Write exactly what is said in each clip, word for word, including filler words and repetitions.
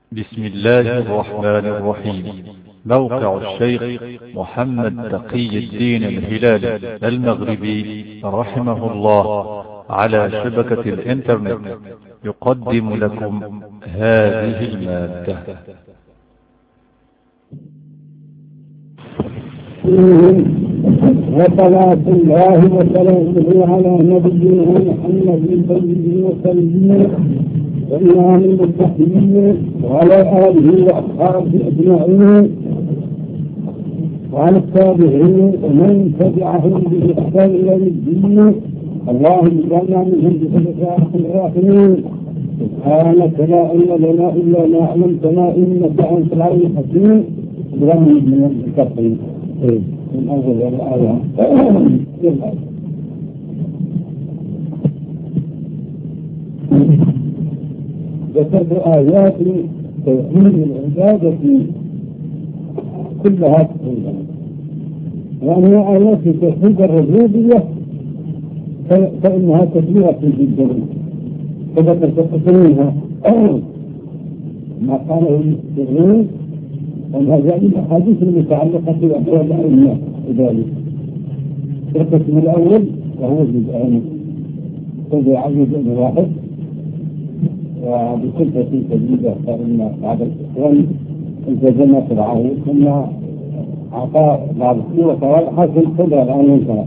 بسم الله الرحمن الرحيم. موقع الشيخ محمد تقي الدين الهلالي المغربي رحمه الله على شبكة الإنترنت يقدم لكم هذه المادة. وصلاة الله وسلامه على نبينا محمد النبي وسلم وإمام المتقين وعلى آله وأصحابه أجمعين وعلى التابعين ومن تبعهم بإحسان إلى الدين. اللهم اجعلنا منهم بخلفائك الراشدين. سبحانك لا علم لنا إلا ما علمتنا إنك أنت العليم الحكيم. برحمة من المتقين من أول الآية. ذكرت آيات توحيد العبادة كلها تقريبا، وأما آيات توحيد الربوبية فإنها كثيرة جدا، فذكرت منها ما قاله المستغرين وما جاء الأحاديث المتعلقة بأحوال الأئمة ذلك. القسم الأول وهو الجزءان، هذا عدد واحد وبكلفة شديدة، فإن بعض الإخوان التزم فرعه ثم أعطى بعض السورة وحصل خذها الآن منها،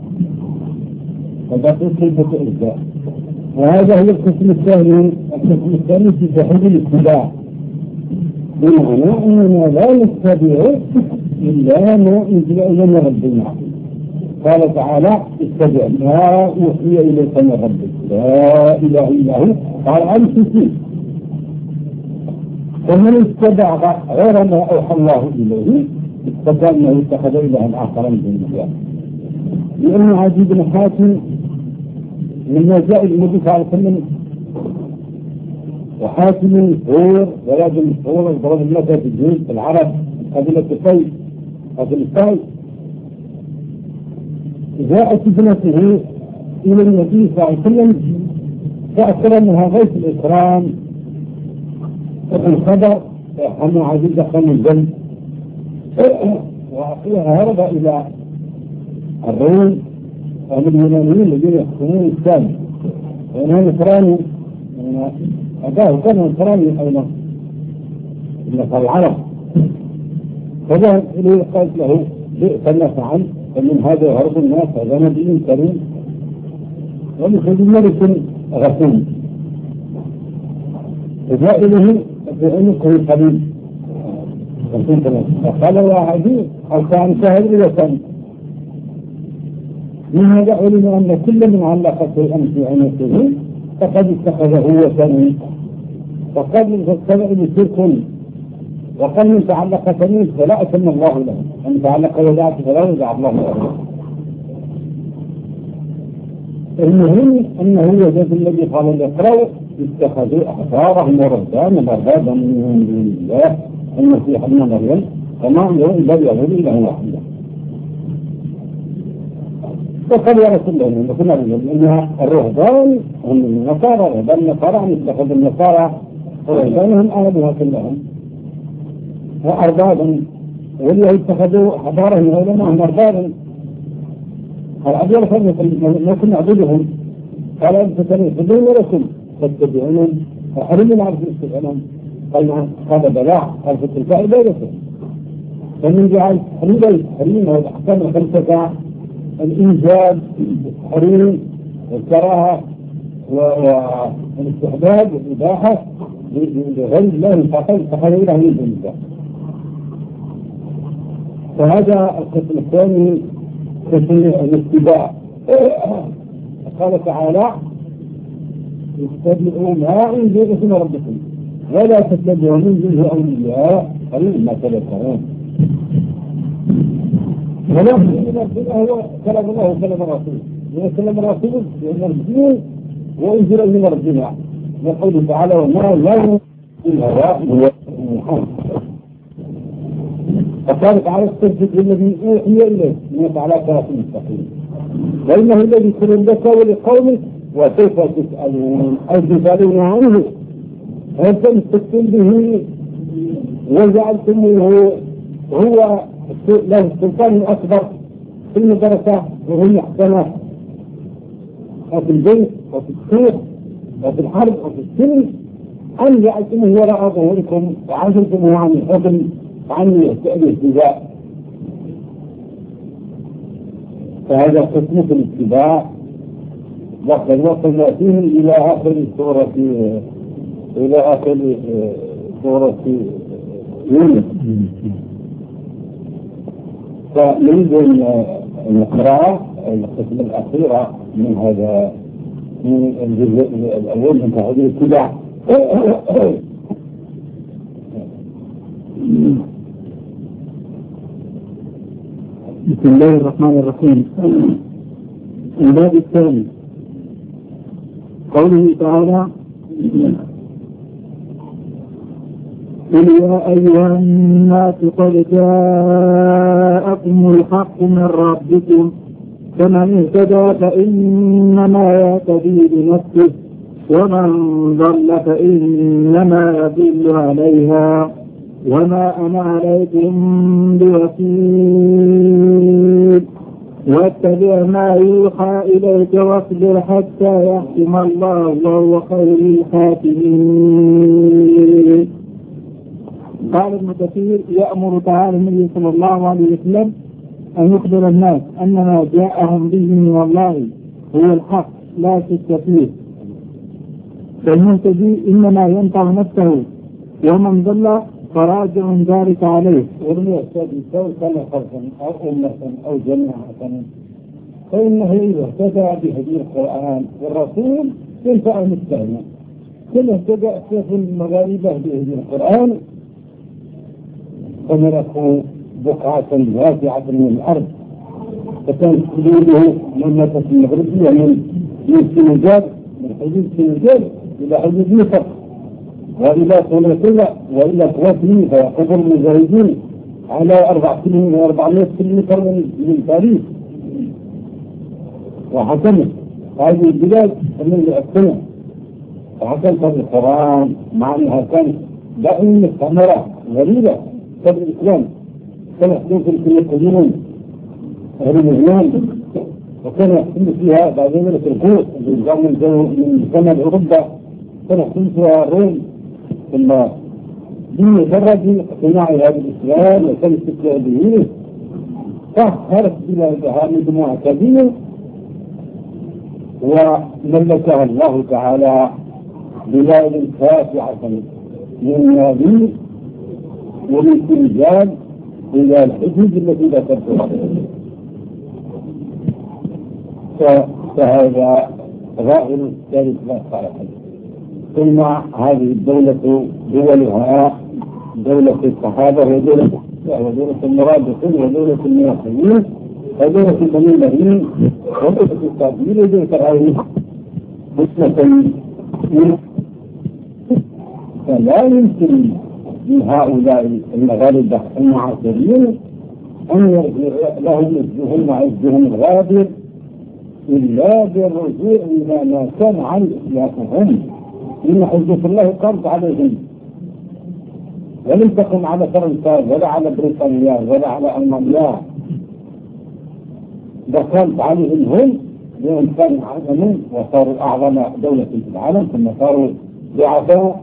فبقي كلفة إجزاء. وهذا هو القسم الثاني. القسم الثاني في توحيد الاتباع، بمعنى أننا لا نتبع إلا ما أنزل إلينا ربنا. قال تعالى: اتبع ما أوحي إليك من ربك لا إله إلا هو. قال: أمسكي. ومن اتبع غير ما أوحى الله إليه اتبع أنه اتخذ إلها آخر من دون الله. لأن عدي بن حاتم لما جاء النبي صلى الله عليه وسلم وحاتم الحور ولاد الحور ضرب الله في الجيش العرب قبيلة طي قبيلة طي، جاءت ابنته إلى النبي صلى الله عليه وسلم فأكرمها غيث الإكرام الخبر أن عزيز دخل الجنة، وأخيها هرب إلى الروم ومن اليونانيين الذين يحكمون الشام، وأنها نصراني أباه كان نصراني أيضا من العرب. فذهب إليه قال له: بئس ما فعل، فمن هذا يهرب الناس، هذا نبي كريم ومخرج ملك غفور. فجاء إليه في عنقه القليل فقال: يا عزيز هل كان شاهد إلى سنة؟ من هذا علم أن كل من علق شيئا في عنقه فقد اتخذه وثني، وقد اتبع بشرك، وقد من تعلق ثني فلا أتم الله له، من تعلق وداعة فلا يدع الله له. المهم أنه وجد الذي قال يقرأ اتخذوا أحبارهم ورهبانهم أربابا من دون الله المسيح ابن مريم وما أمروا إلا ليعبدوا إلها واحدا. فقال: يا رسول الله كنا نقول إنها الرهبان هم النصارى، رهبان النصارى هم اتخذوا النصارى ورهبانهم آلهة كلهم وأربابا، واليهود اتخذوا أحبارهم وعلماءهم أربابا. قال: أبي رسول ما كنا نعبدهم. قال: أنت تنعبدون لكم تتبعونهم وحرم العبد يتبعونهم. قال: نعم. قال: بلى. قال: فتلك عبادته. فمن جعل حريم الحريم والأحكام الخمسة: الإنجاب والتحريم والكراهة والاستحباب والإباحة لغير الله فقط فقد إله من دون الله. فهذا القسم الثاني قسم الاتباع. قال تعالى: اتبعوا ما أنزل إليكم من ربكم ولا تتبعوا من دونه أولياء قليلا ما تذكرون. ولكن هو كلام الله وكلام الرسول، وكلام الرسول لأن الدين وأنزل إلينا ربنا، يقول تعالى: وما لا الهواء محمد. فقال تعالى: استجب للذي أوحي إليه إنك على صراط مستقيم وإنه الذي يذكر لك ولقومك وسوف تسألون أو تسألون عنه وتمسكتم به وجعلتموه هو له السلطان الأكبر في المدرسة وهي محكمة وفي البيت وفي السوق وفي الحرب وفي السلم، أن جعلتموه وراء ظهوركم وعزلتموه عن الحكم وعن الاهتداء. فهذا قسمة الاتباع، وقد وصلنا فيه إلى آخر سورة إلى آخر سورة يونس. فنريد نقرأ القسم الأخيرة من هذا من الجزء الأول من هذه الاتباع. بسم الله الرحمن الرحيم. الباب الثاني قوله تعالى: قل يا أيها الناس قد جاءكم الحق من ربكم فمن اهتدى فإنما يهتدي بنفسه ومن ضل فإنما يضل عليها وما أنا عليكم بوكيل واتبع ما يوحى إليك واصبر حتى يحكم الله وهو خير الحاكمين. قال ابن كثير: يأمر تعالى النبي صلى الله عليه وسلم أن يخبر الناس أن ما جاءهم به من الله هو الحق لا شك فيه، فالمهتدي إنما ينفع نفسه ومن ضل فراجع ذلك عليه. ولم يهتدي سواء كان فردا أو أمة أو جماعة فإنه إذا اهتدى بهدي القرآن والرسول ينفع مستهنا. كل اهتدى سيف المغاربة بهدي القرآن فملكوا بقعة واسعة من الأرض، فكان حدوده مملكة المغربية من السنغال، من حدود السنغال إلى حدود مصر وإلى سوريا وإلى كويت، فيقبل المجاهدين على أربعمائة كيلومتر من باريس وحكمت هذه البلاد من السنة، وحكمت القرآن مع أنها كانت دائما مستعمرة غريبة قبل الإسلام. كان يحكم في القديمون أهل الإسلام، وكان يحكم فيها بعد ذلك الكوت اللي جاءوا من شمال أوروبا، كان يحكم فيها الروم، ثم بمجرد اقتناع هذا الإسلام وكان استقلال به فهرت بلادها مجموعة كبيرة وملكها الله تعالى بلاد كافعة من نابل ومن سنغال إلى الحدود التي ذكرتها. فهذا ظاهر الثالث لا صالح. ثم هذه الدولة دولها دولة الصحابة ودولة ودولة المرابطين ودولة المنافقين ودولة بني المدين ودولة الصابين ودولة العالمين مسلمين. فلا يمكن لهؤلاء المغاربة المعاصرين أن يرجع لهم عزهم وعزهم الغابر إلا بالرجوع إلى ما كان عن إسلافهم، إن حجة الله قرض عليهم ولم تكن على فرنسا ولا على بريطانيا ولا على ألمانيا، دخلت عليهم هم لأن كانوا عظمون وصاروا أعظم دولة في العالم ثم صاروا ضعفاء،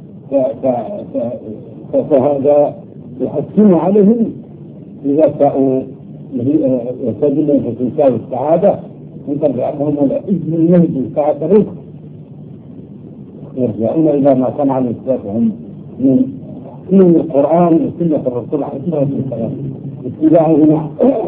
فهذا يحسن عليهم إذا ساءوا يستجلون في الإنسان والسعادة ينتبع بأنهم إذن المهدي ساعة الرزق يرجعون إلى ما كان عن إسلافهم من من القرآن وسنة الرسول عليه الصلاة والسلام اتباعهما.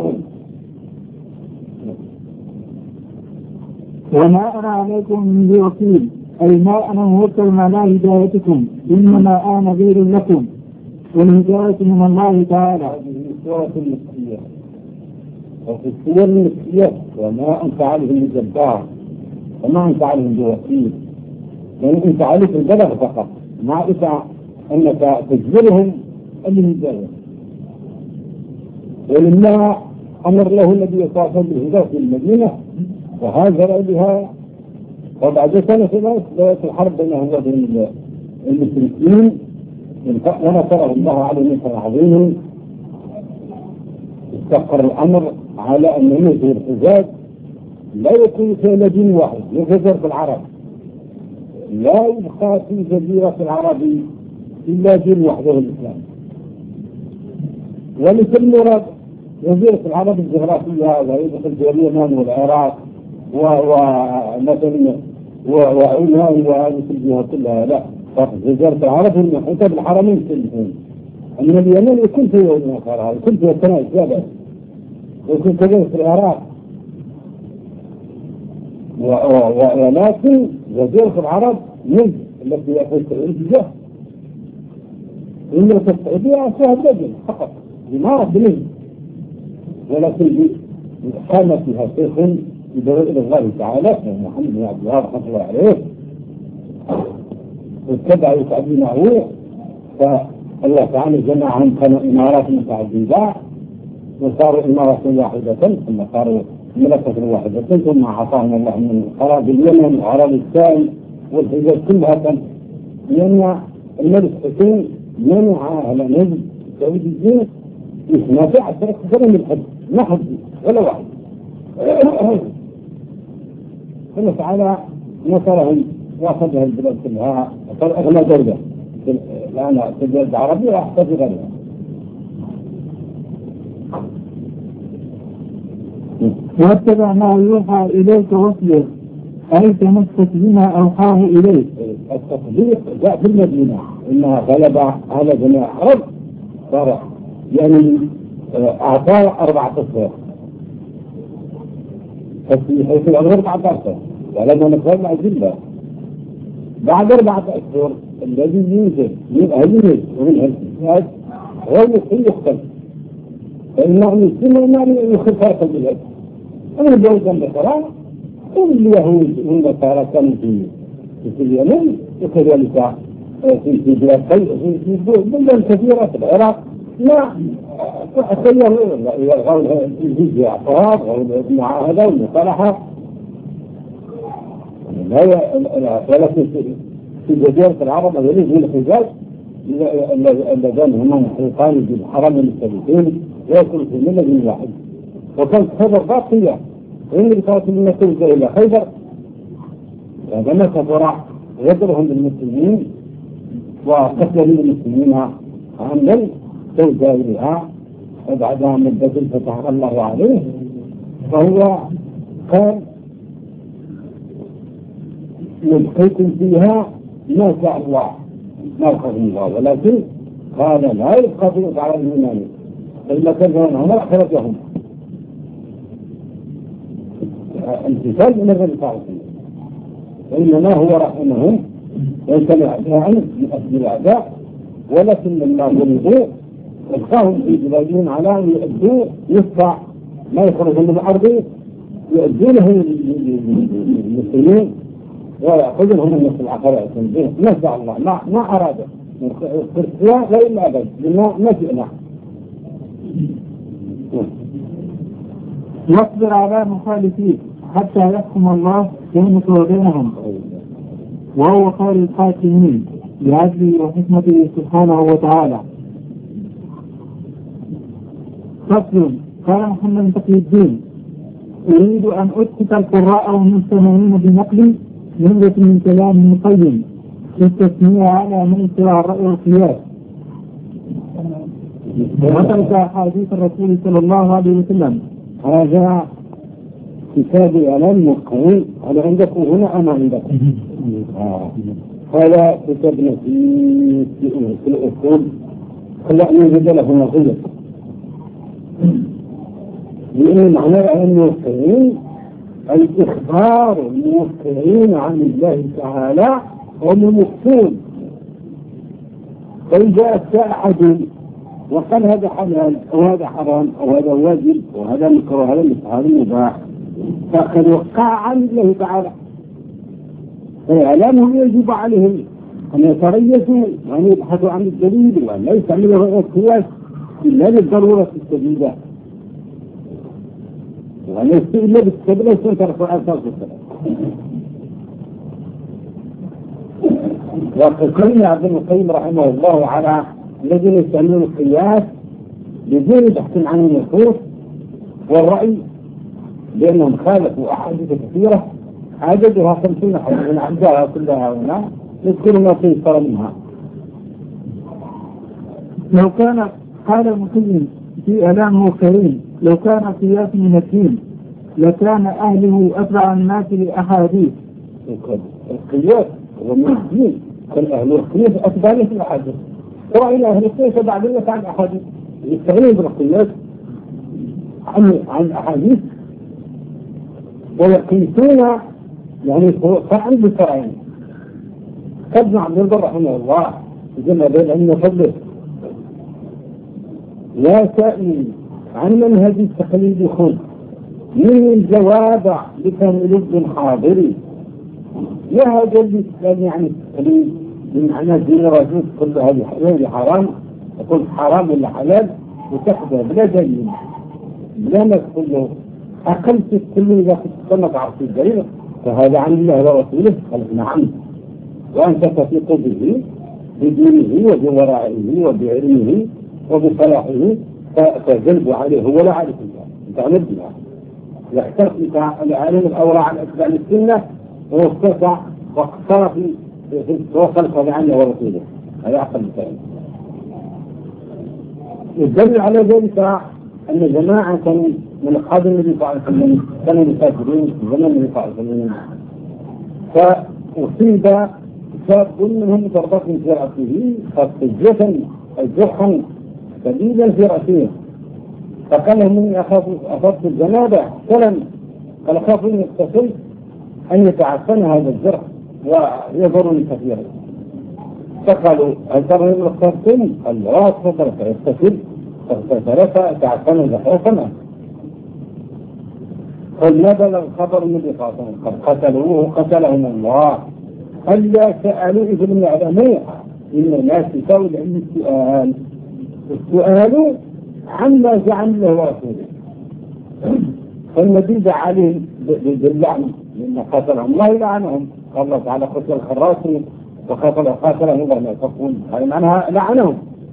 وما أنا عليكم بوكيل، أي ما أنا موكل على هدايتكم، إنما أنا نذير لكم والهداية من الله تعالى. هذه سورة المسيح، وفي السور المسيح وما أنت عليهم بجبار وما أنت عليهم بوكيل، لأن أنت عليك البلغ فقط مع إذا أنك تجبرهم الهداية. ولما أمر له النبي صلى الله عليه وسلم بالهداية في المدينة وهاجر بها، وبعد سنة بدأت الحرب بينه وبين المشركين ونصره الله عليه نصرا عظيما. استقر الأمر على أن ينزل الحجاز لا يكون في دين واحد ينتشر في العرب، لا يبقى في جزيرة العرب إلا دين وحده الإسلام. ولكل مراد جزيرة العرب الجغرافية ويدخل في اليمن والعراق ومثلا وعمان وهذه الجهات كلها، لا، جزيرة العرب المحيطة بالحرمين كلهم. أن اليمن يكون في يوم آخر، يكون في السنة السابعة، يكون كذلك في العراق، ولكن جزيرة العرب من التي يأخذ الاتجاه إن السعودية فيها دجل فقط بمارة بنين، ولكن كان فيها شيخ يدعو إلى الله تعالى محمد بن عبد الوهاب رحمه الله عليه، واتبع يتعبينه، فالله تعالى جمعهم كانوا إمارات متعددة وصاروا إمارة واحدة، ثم صاروا ملكة واحدة، ثم عطاهم الله من أراضي اليمن وأراضي الشام والحجاز كلها، لأن الملك حسين منع على نجد السعوديين ما في عشرة سنة من الحج، ما حد ولا واحد. الله تعالى نصرهم واخذها البلاد كلها، صار أغنى دولة الآن في البلاد العربية وأحسن غيرها. واتبع ما يوحى إليك واصبر أي تمسك بما أوحاه إليك. التصديق جاء في المدينة إنها غلب على جميع العرب، صار يعني أعطاه أربعة أشهر في حيث الأمر أربعة أشهر، ولما نقول مع الجلة بعد أربعة أشهر الذي ينزل من أهله ومن أهل هو المسلم يختلف، فإنه المسلم ما يخل فرق البلاد. أنا الجوز عند القرآن اليهود والنصارى كانوا في اليمن وكذلك في في بلاد في بلدان كثيرة في العراق، لا تخيلوا يلغون الجزية اعتراض والمعاهدة والمصالحة، ولكن في جزيرة العرب الذين من الحجاز اللذان هما محيطان بالحرمين الشريفين ويكون في ملة واحد، وكانت خيبر باقية وإن كانت من توجه إلى خيبر عندما كفر غدرهم بالمسلمين وقتلوا المسلمين عمدا توجه إليها، وبعدها مدة فتح الله عليه، فهو كان ملحق فيها ما شاء الله ما يقضي الله، ولكن قال لا يقضي على الإيمان فإلا كان هم أخرجهم امتثال من الرب تعالى، وإنما هو رحمهم ويسمع أعداء من أجل الأعداء، ولكن لما ضربوا ألقاهم في بلادهم على أن يؤدوا يصفع ما يخرج من الأرض يؤدونه للمسلمين ويأخذهم الناس العقلاء ما شاء الله ما ما أراد الخرسية غير الأبد لما ما جئنا. واصبر على مخالفين حتى يحكم الله بينك وبينهم وهو خير الحاكمين بعدله وحكمته سبحانه وتعالى. فصل. قال محمد تقي الدين: أريد أن أسكت القراء والمستمعين بنقل جملة من كلام مقيم في التسمية على من اتبع الرأي والقياس وترك أحاديث الرسول صلى الله عليه وسلم. هذا كتاب إعلان مقيم، هذا عندكم هنا أم عندكم؟ هذا كتابنا في في الأصول، خلق نوجد له نظير، لأن معنى الموقعين الإخبار الموقعين عن الله تعالى هم المفتون، فإذا أتى أحد وقال هذا حلال أو هذا حرام أو هذا واجب وهذا مكروه وهذا هذا مباح فقد وقع عن الله تعالى، فإعلامهم يجب عليهم أن يتريثوا وأن يبحثوا عن الدليل وأن لا يستعملوا رأي القياس إلا للضرورة الشديدة، وأن يستعملوا بالسبيل ويتركوا أساس السبيل. وقلنا عبد القيم رحمه الله على الذين يسألون القياس بدون بحث عن النصوص والرأي لأنهم خالفوا أحاديث كثيرة عددها خمسين حديثا عدها كلها هنا نذكر ما تيسر منها. لو كان قال المسلم في إعلامه كريم لو كان قياس من الدين لكان أهله أتبع الناس لأحاديث. القياس هو من الدين، كان أهل القياس أتبع له في الأحاديث. رأينا أهل القياس بعد الناس عن أحاديث يستغنون بالقياس عن عن أحاديث ويقيسون يعني فعل بالفعل. ابن عبد البر رحمه الله جمع بين أن فضله لا سائل عن منهج التقليد خذ من الجواب بكم لب حاضري. يا هذا الإسلام يعني التقليد بمعنى الدين الرجل كل هذه حرام يقول حرام ولا حلال وتأخذه بلا دليل بلا ما تقول له أقل تقول إذا كنت تنطع عرف الدليل فهذا عن الله ورسوله قال نعم وأنت تثق به بدينه وبورائه وبعلمه وبصلاحه فجلب عليه هو لا عارف الله انت عمد بها يحترق العالم الأورع عن أتباع السنة واستطاع واقترف وخلق عنه ورسوله هذا أقل مثال. الدليل على ذلك أن جماعة من أصحاب النبي صلى الله عليه وسلم كانوا مسافرين في زمن النبي صلى الله عليه وسلم فأصيب شاب منهم ضربة في رأسه فاضطجة الجرحا شديدا في رأسه فقال لهم إني أخذت الجنابة سلم قال أخاف إن يغتسل أن يتعفن هذا الجرح ويضرني كثيرا فقالوا هل ترى إن اخترتم؟ قال لا تفضل فيغتسل فاغتسل فتعفن الجرح فما قال ما بلغ خبر النبي صلى الله عليه وسلم قد قتلوه قتلهم الله ألا سألوا إذ لم يعلموا إن الناس يساوي العلم السؤال السؤال عما جعل له ورسوله فالنبي دعا عليهم باللعن لأن قتلهم الله يلعنهم قال الله تعالى قتل الخراسي وقتل قاتلهم الله ما تقول هذا معناها لعنهم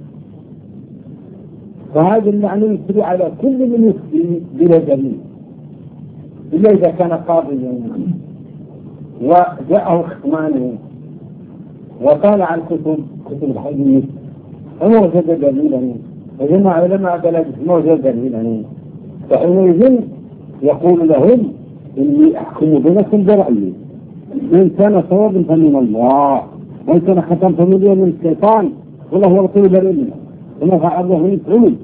فهذا اللعن يسري على كل من يفتي بلا دليل إلا إذا كان قاضيا وجاءه خصمانه وطالع الكتب كتب الحديث فما وجد دليلا وجمع علماء بلد ما وجد دليلا فحينئذ يقول لهم إني أحكم بينكم برأيي إن كان صواب فمن الله وإن كان خطأ فمن الشيطان والله هو القول بريء وما فعل الله من العلم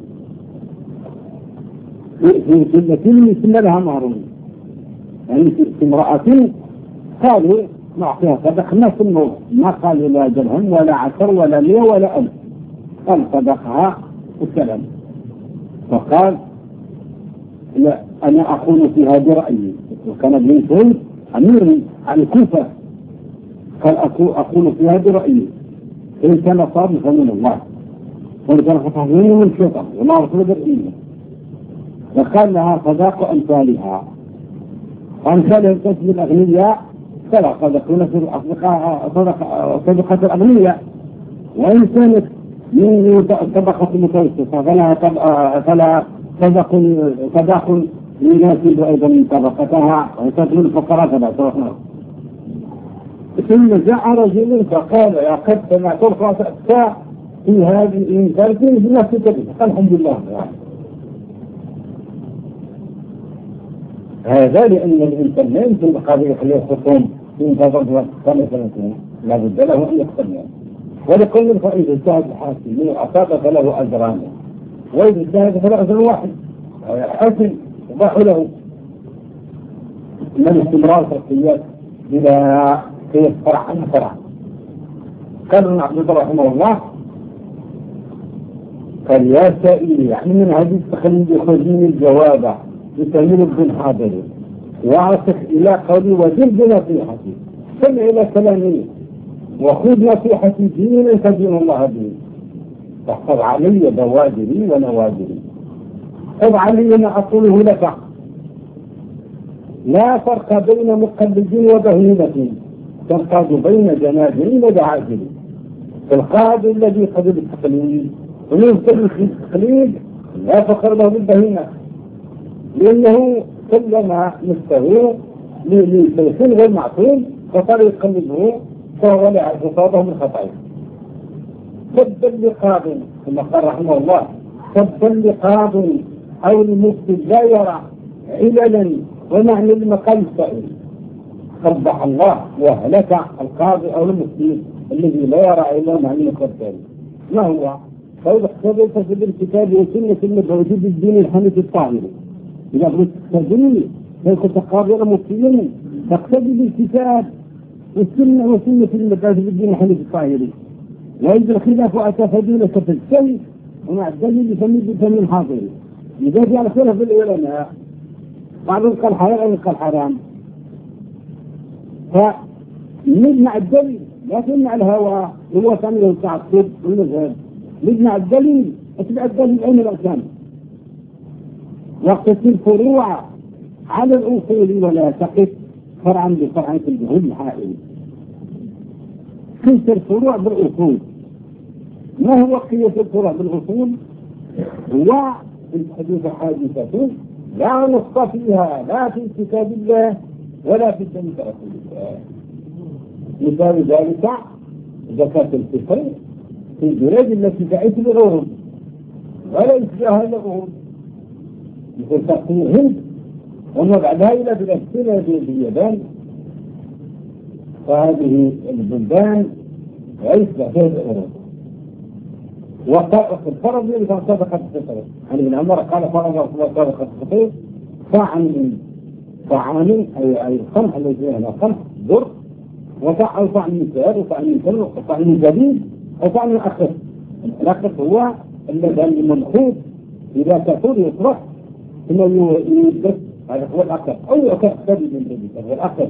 في كل سنة لها مهر يعني في امرأة قالوا نعطيها صدقنا في النور ما قالوا لا درهم ولا عشر ولا مئة ولا ألف قال صدقها والسلام فقال لا أنا أقول فيها برأيي وكان ابن سعود أمير عن الكوفة قال أقول فيها برأيي إن كان صادق فمن الله وإن كان خطأ من الشيطان وما رسول برأيي فقال لها صداق أمثالها وأمثالها تسجد الأغنياء فلا صدقون في الأصدقاء صدقة الأغنياء وإن كانت من طبقة متوسطة فلا فلا صدق صداق يناسب أيضا من طبقتها وتدل الفقراء فلا صدقنا. ثم جاء رجل فقال يا قد سمعت الخاص أكثر في هذه الإنسان في نفس الكبير قال الحمد لله هذا لأن الإنسان لا يمكن بقضية الخصوم في انتظار خمس سنتين لا بد له أن يقتنع ولكل فإذا اجتهد الحاكم من الأصابة فله أجران وإذا اجتهد فله أجر واحد حسن يباح له من الاستمرار في القياس بلا قياس فرع عن فرع. قال ابن عبد البر رحمه الله قال يا سائل يعني من هذه التخليد خذين الجواب بتميل ابن حاضر واعصف إلى قولي وجلد نصيحتي سمع إلى كلامي وخذ نصيحتي دين تدين الله به تحفظ علي بوادري ونوادري خذ علي ما أقوله لك لا فرق بين مقلدين وبهيمة تنقاد بين جنازين ودعاجل القاضي الذي قبل التقليد ويمكن في التقليد لا فخر له بالبهيمة، لأنه كلما مستوى لشيخ غير معصوم فصار يقلده فهو لا يعرف صوابه من خطأه. سبا لقاض كما قال رحمه الله، سبا لقاض أو لمفتي لا يرى عللا ومعنى المقام السائل. قبح الله وهلك القاضي أو المفتي الذي لا يرى عللا ومعنى المقام السائل. ما هو؟ فإذا اقتضيت في الكتاب والسنة الموجود الدين الحنيف الطاهر، إذا بدك تستخدمني فكنت قاضيا مفتيا تقتدي بالكتاب والسنة وسنة المبادئ الدين الحنيف الطاهر. وإذا الخلاف أتى فضيلة في الشيء ومع الدليل يسمي بفم الحاضر. إذا جاء الخلاف بالعلماء بعضهم قال حلال قال حرام، فنجمع الدليل لا تمنع الهوى هو كان له التعصب والمذهب. نجمع الدليل اتبع الدليل أين الأحكام، واقتصر الفروع على الأصول ولا تقف فرعا بفرعا في الجهود الحائل. قيس الفروع بالأصول. ما هو قياس الفروع بالأصول؟ هو الحديث حادثة لا نص فيها لا في كتاب الله ولا في سنة رسول الله. مثال ذلك زكاة الفطر في البلاد التي تعيش الغرب ولا يشبهها الغرب، مثل تقسيم الهند وما بعدها إلى بلاد اليابان، فهذه البلدان يشبه فيها الغرب. وفرض من صدقة الفطر عن ابن عمر قال فرض رسول الله صدقة الفطر صاعا من طعام أي أي القمح الذي فيها القمح ذر، وصاع أو صاع من سعر وصاع من سلم وصاع من زبيب وصاع من أخف. الأخف هو اللبن المنخوض إذا كثر يطرح ثم يدس، هذا هو الأخف أو يؤكد من ذلك هو الأخف.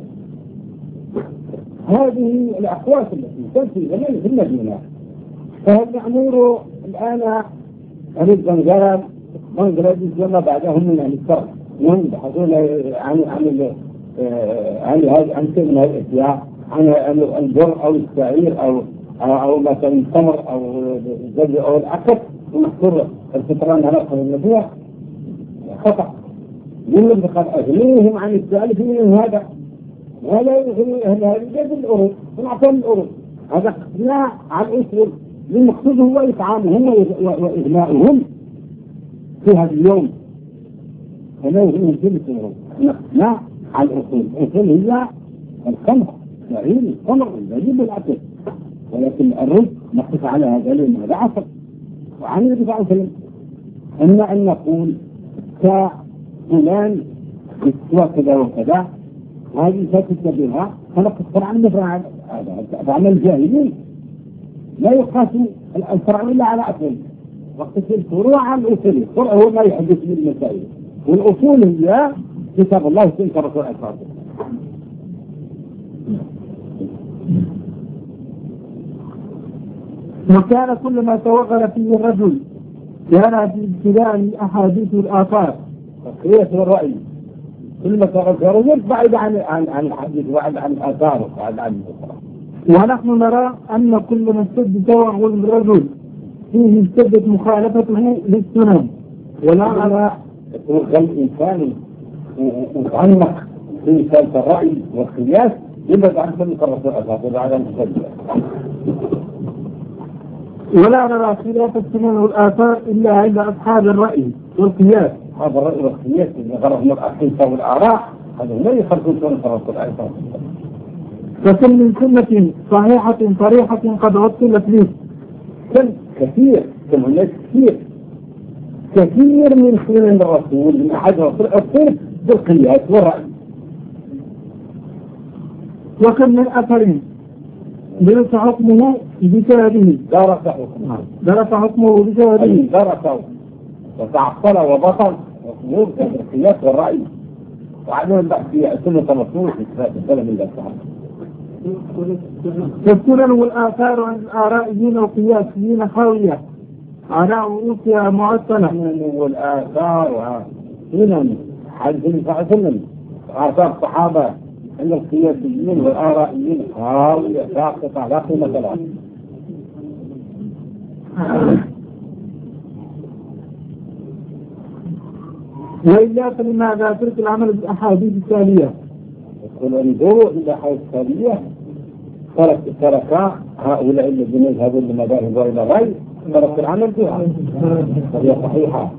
هذه الأقواس التي تنفي زمان في المدينة. فالمعمور الآن أهل الزنجان بنغلاديش وما بعدهم من أهل الشرق يبحثون عن عن عن هذه عن شيء من هذه الأشياء، عن البر أو الشعير أو أو مثلا التمر أو الزبد أو العسل ومحصور الفطران على قدر النبوة خطأ. يقول لك قد أغنيهم عن الثالث من هذا ولا يغني أهل هذه الجد الأرض ونعطيهم الأرض. هذا اقتناع عن أسر المقصود هو إطعامهم وإغناؤهم في هذا اليوم، فلا يغنيهم كل سنة. اقتناع عن أصول أصول هي الخمر الشعير التمر الزبيب والعسل، ولكن الرز نقف على هذا لأن هذا عسل. وعن النبي صلى الله عليه وسلم أما أن نقول كفلان وكذا وكذا هذه فتت بها فنقصر عن الفرع عن الجاهلين. لا يقاس الفرع إلا على أصل، وقت الفروع عن الأصول. الفرع هو ما يحدث بالمسائل، والأصول هي كتاب الله وسنة الرسول عليه الصلاة والسلام. وكان كل ما توغل فيه الرجل كان في ابتداء أحاديث الآثار. قياس الرأي كل ما توغل فيه الرجل بعيد عن عن عن الحديث وبعد عن الآثار وبعد عن الآثار. ونحن نرى أن كل من اشتد توغل الرجل فيه اشتدت مخالفته للسنن. ولا نرى توغل الإنسان وتعمق في سالة الرأي والقياس يبعد عن سنة الرسول عليه وبعد عن السنة. ولا نرى خلاف السنن والآثار إلا عند أصحاب الرأي والقياس. هذا الرأي والقياس اللي غرضهم الأحاديث والآراء هذا لا يخرجون سنة الرسول عليه الصلاة والسلام. فكل من سنة صحيحة صريحة قد عطلت ليه. كم كثير كم هناك كثير كثير من سنن الرسول من أحد الرسول أصير بالقياس والرأي. وكم من أثر درس حكمه بسببه درس حكمه درس حكمه بسببه درسه وتعطل وبطل وأمور بالقياس والرأي. وعليهم بقى في سنة الرسول في السلام الله تعالى. فالسنن والآثار عن الآرائيين والقياسيين خاوية على رؤوسها معطلة. السنن والآثار سنن حديث سنن آثار الصحابة عند القياسيين والآرائيين خاوية ساقطة لا قيمة لها. وإلا فلماذا ترك العمل بالأحاديث التالية؟ يقول انظروا إلى الأحاديث التالية. ترك ترك هؤلاء الذين يذهبون لمذاهب وإلى غير ترك العمل بها، وهي صحيحة.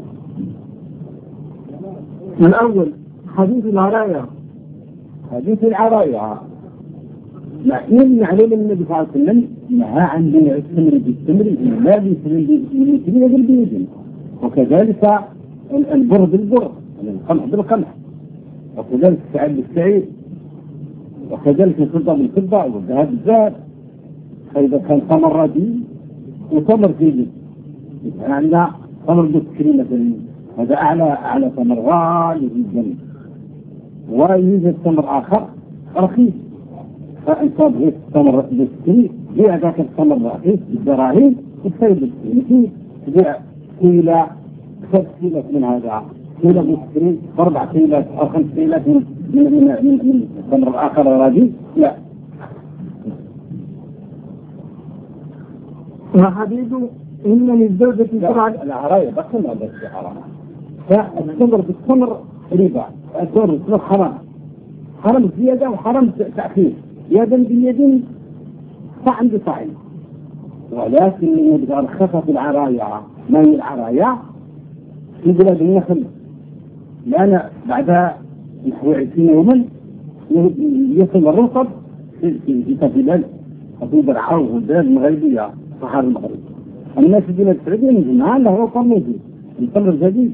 الأول حديث العراية. حديث العراية لكن عليه النبي صلى الله عليه وسلم نهى عن بيع التمر بالتمر لا بالتمر بالبيد، وكذلك البر بالبر، القمح بالقمح، وكذلك السعيد بالسعيد، وكذلك الفضة بالفضة، والذهب بالذهب. فإذا كان تمر رديء وتمر جيد، عندنا تمر بالسكرين مثلا، هذا أعلى أعلى تمر غالي جدا، ويوجد تمر آخر رخيص، فأنت بغيت التمر بالسكرين بيع ذاك التمر الرخيص بالدراهم وتصير بالسكرين، تبيع كيلة خمس كيلات من هذا، كيلة بالسكرين أربع كيلات أو خمس كيلات من من التمر الآخر رديء، لا. وحديث إن للزوجة سرعة العراية بقى ما بس حرام، فالتمر بالتمر ربا، التمر بالتمر حرام، حرام زيادة وحرام تأخير، يدا بيد طعن بطعن. ولكن إذا رخصت العراية، ما هي العراية؟ في بلاد النخل، لأن بعدها نحو عشرين يوما يصل الرطب في بلاد في درعا والبلاد المغربية صحراء المغرب. الناس في بلاد السعودية من زمان له رطب موجود، التمر الجديد.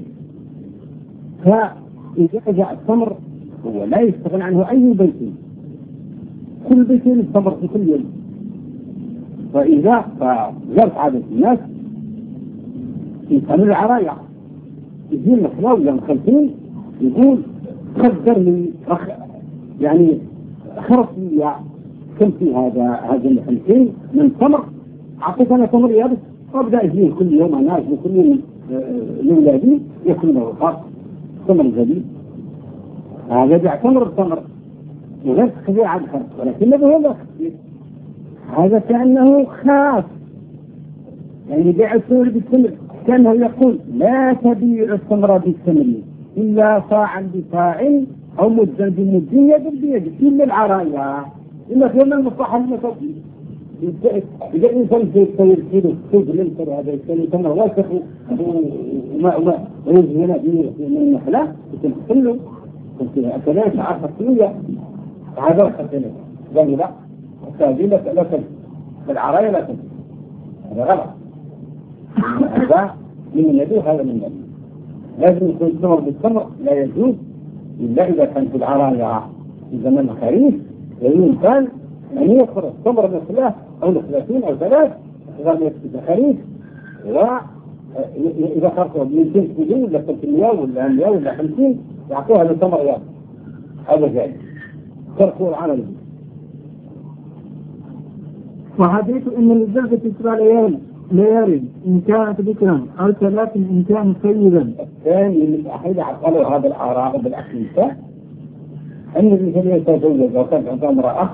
فإذا جاء التمر هو لا يستغنى عنه أي بيت، كل بيت التمر في كل يوم. فإذا فجرت عادة الناس يسألوا العراية، يجي المخلاو ولا مخلفين يقول قدر لي أخ... يعني خرص لي كم في هذا هذا المخلفين من تمر، أعطيت أنا تمر يابس، وأبدأ أجيب كل يوم أنا أجيب كل يوم لأولادي يأكلون الرقاق تمر جديد. هذا بيعتمر التمر وغير تخبير عن خرص، ولكن هو لا تخبير، هذا كأنه خاص، يعني بيع التمر بالتمر، كأنه يقول لا تبيع التمر بالتمر إلا صاعا بصاع أو مدا بمد يدا بيد، إلا العرايا، إلا في يوم المصلحة المتوفي. إذا الإنسان يستوي الكيلو سوق الإنسان هذا يستوي تمر واسخ وما وما ويجي هنا من النخلة يتنحل له كذلك عشرة كيلو هذا الخسنة. قال لا هذه لا لا تنسى العرايا لا تنسى، هذا غلط. هذا من النبي هذا من النبي، لازم يكون التمر بالتمر لا يجوز إلا إذا كان في العرايا في زمن الخريف، ويمكن أن يصبر التمر نخلة أو نخلتين أو ثلاث غير الخريف، وإذا خرجوا من جنس بدون ولا ثلاثمية ولا مئة ولا خمسين يعطوها للتمر يوم، هذا جاي تركوا العمل. وحديث إن للزوجة تسرى ليالي ليالي إن كانت ذكرا أو ثلاث إن كان سيدا. الثاني من الأحيان عقلوا هذا الآراء بالأحيثة أن الرجل يتزوج وكان عنده امرأة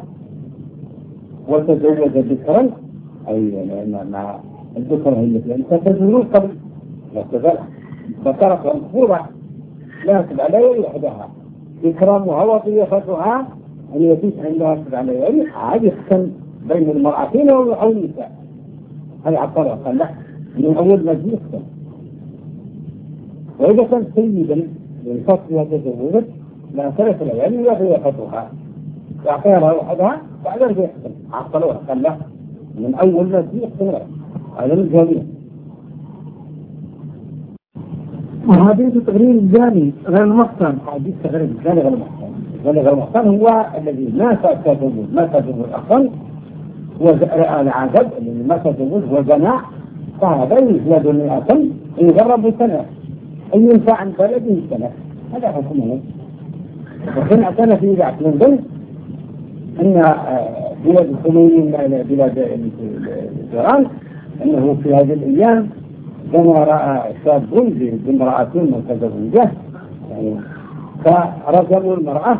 وتزوج ذكرا، أي مع الذكر هي التي تتزوج قبل لا تزال فترك مفروضة لا تبع ليالي وحدها إكرامها وضيافتها أن يبيت عندها تبع ليالي، عاد يختم بين المرأتين أو النساء. هذا عطرها قال لا من أول ما يجي يختم. وإذا كان سيدا للفصل وتزوجت لا ثلاث ليالي وضيافتها يعطيها وحدها بعد ذلك يختم، عطلوها قال لا من أول ما يجي يختم. هذا من الجميع. وحديث تغرير الجاني غير المحسن. حديث تغرير الجاني غير المحسن، غير المحسن هو الذي ما تزوج ما تزوج أصلا ورأى العذب الذي ما تزوج وزنا، فهذا يزداد مئة أن يجرب سنة أن ينفع عن بلده سنة. هذا حكمه. وكان أعطانا في ذلك من ضمن أن بلاد الخمينين بلاد الجيران أنه في هذه الأيام كما رأى شاب بامرأة متزوجة يعني فرجموا المرأة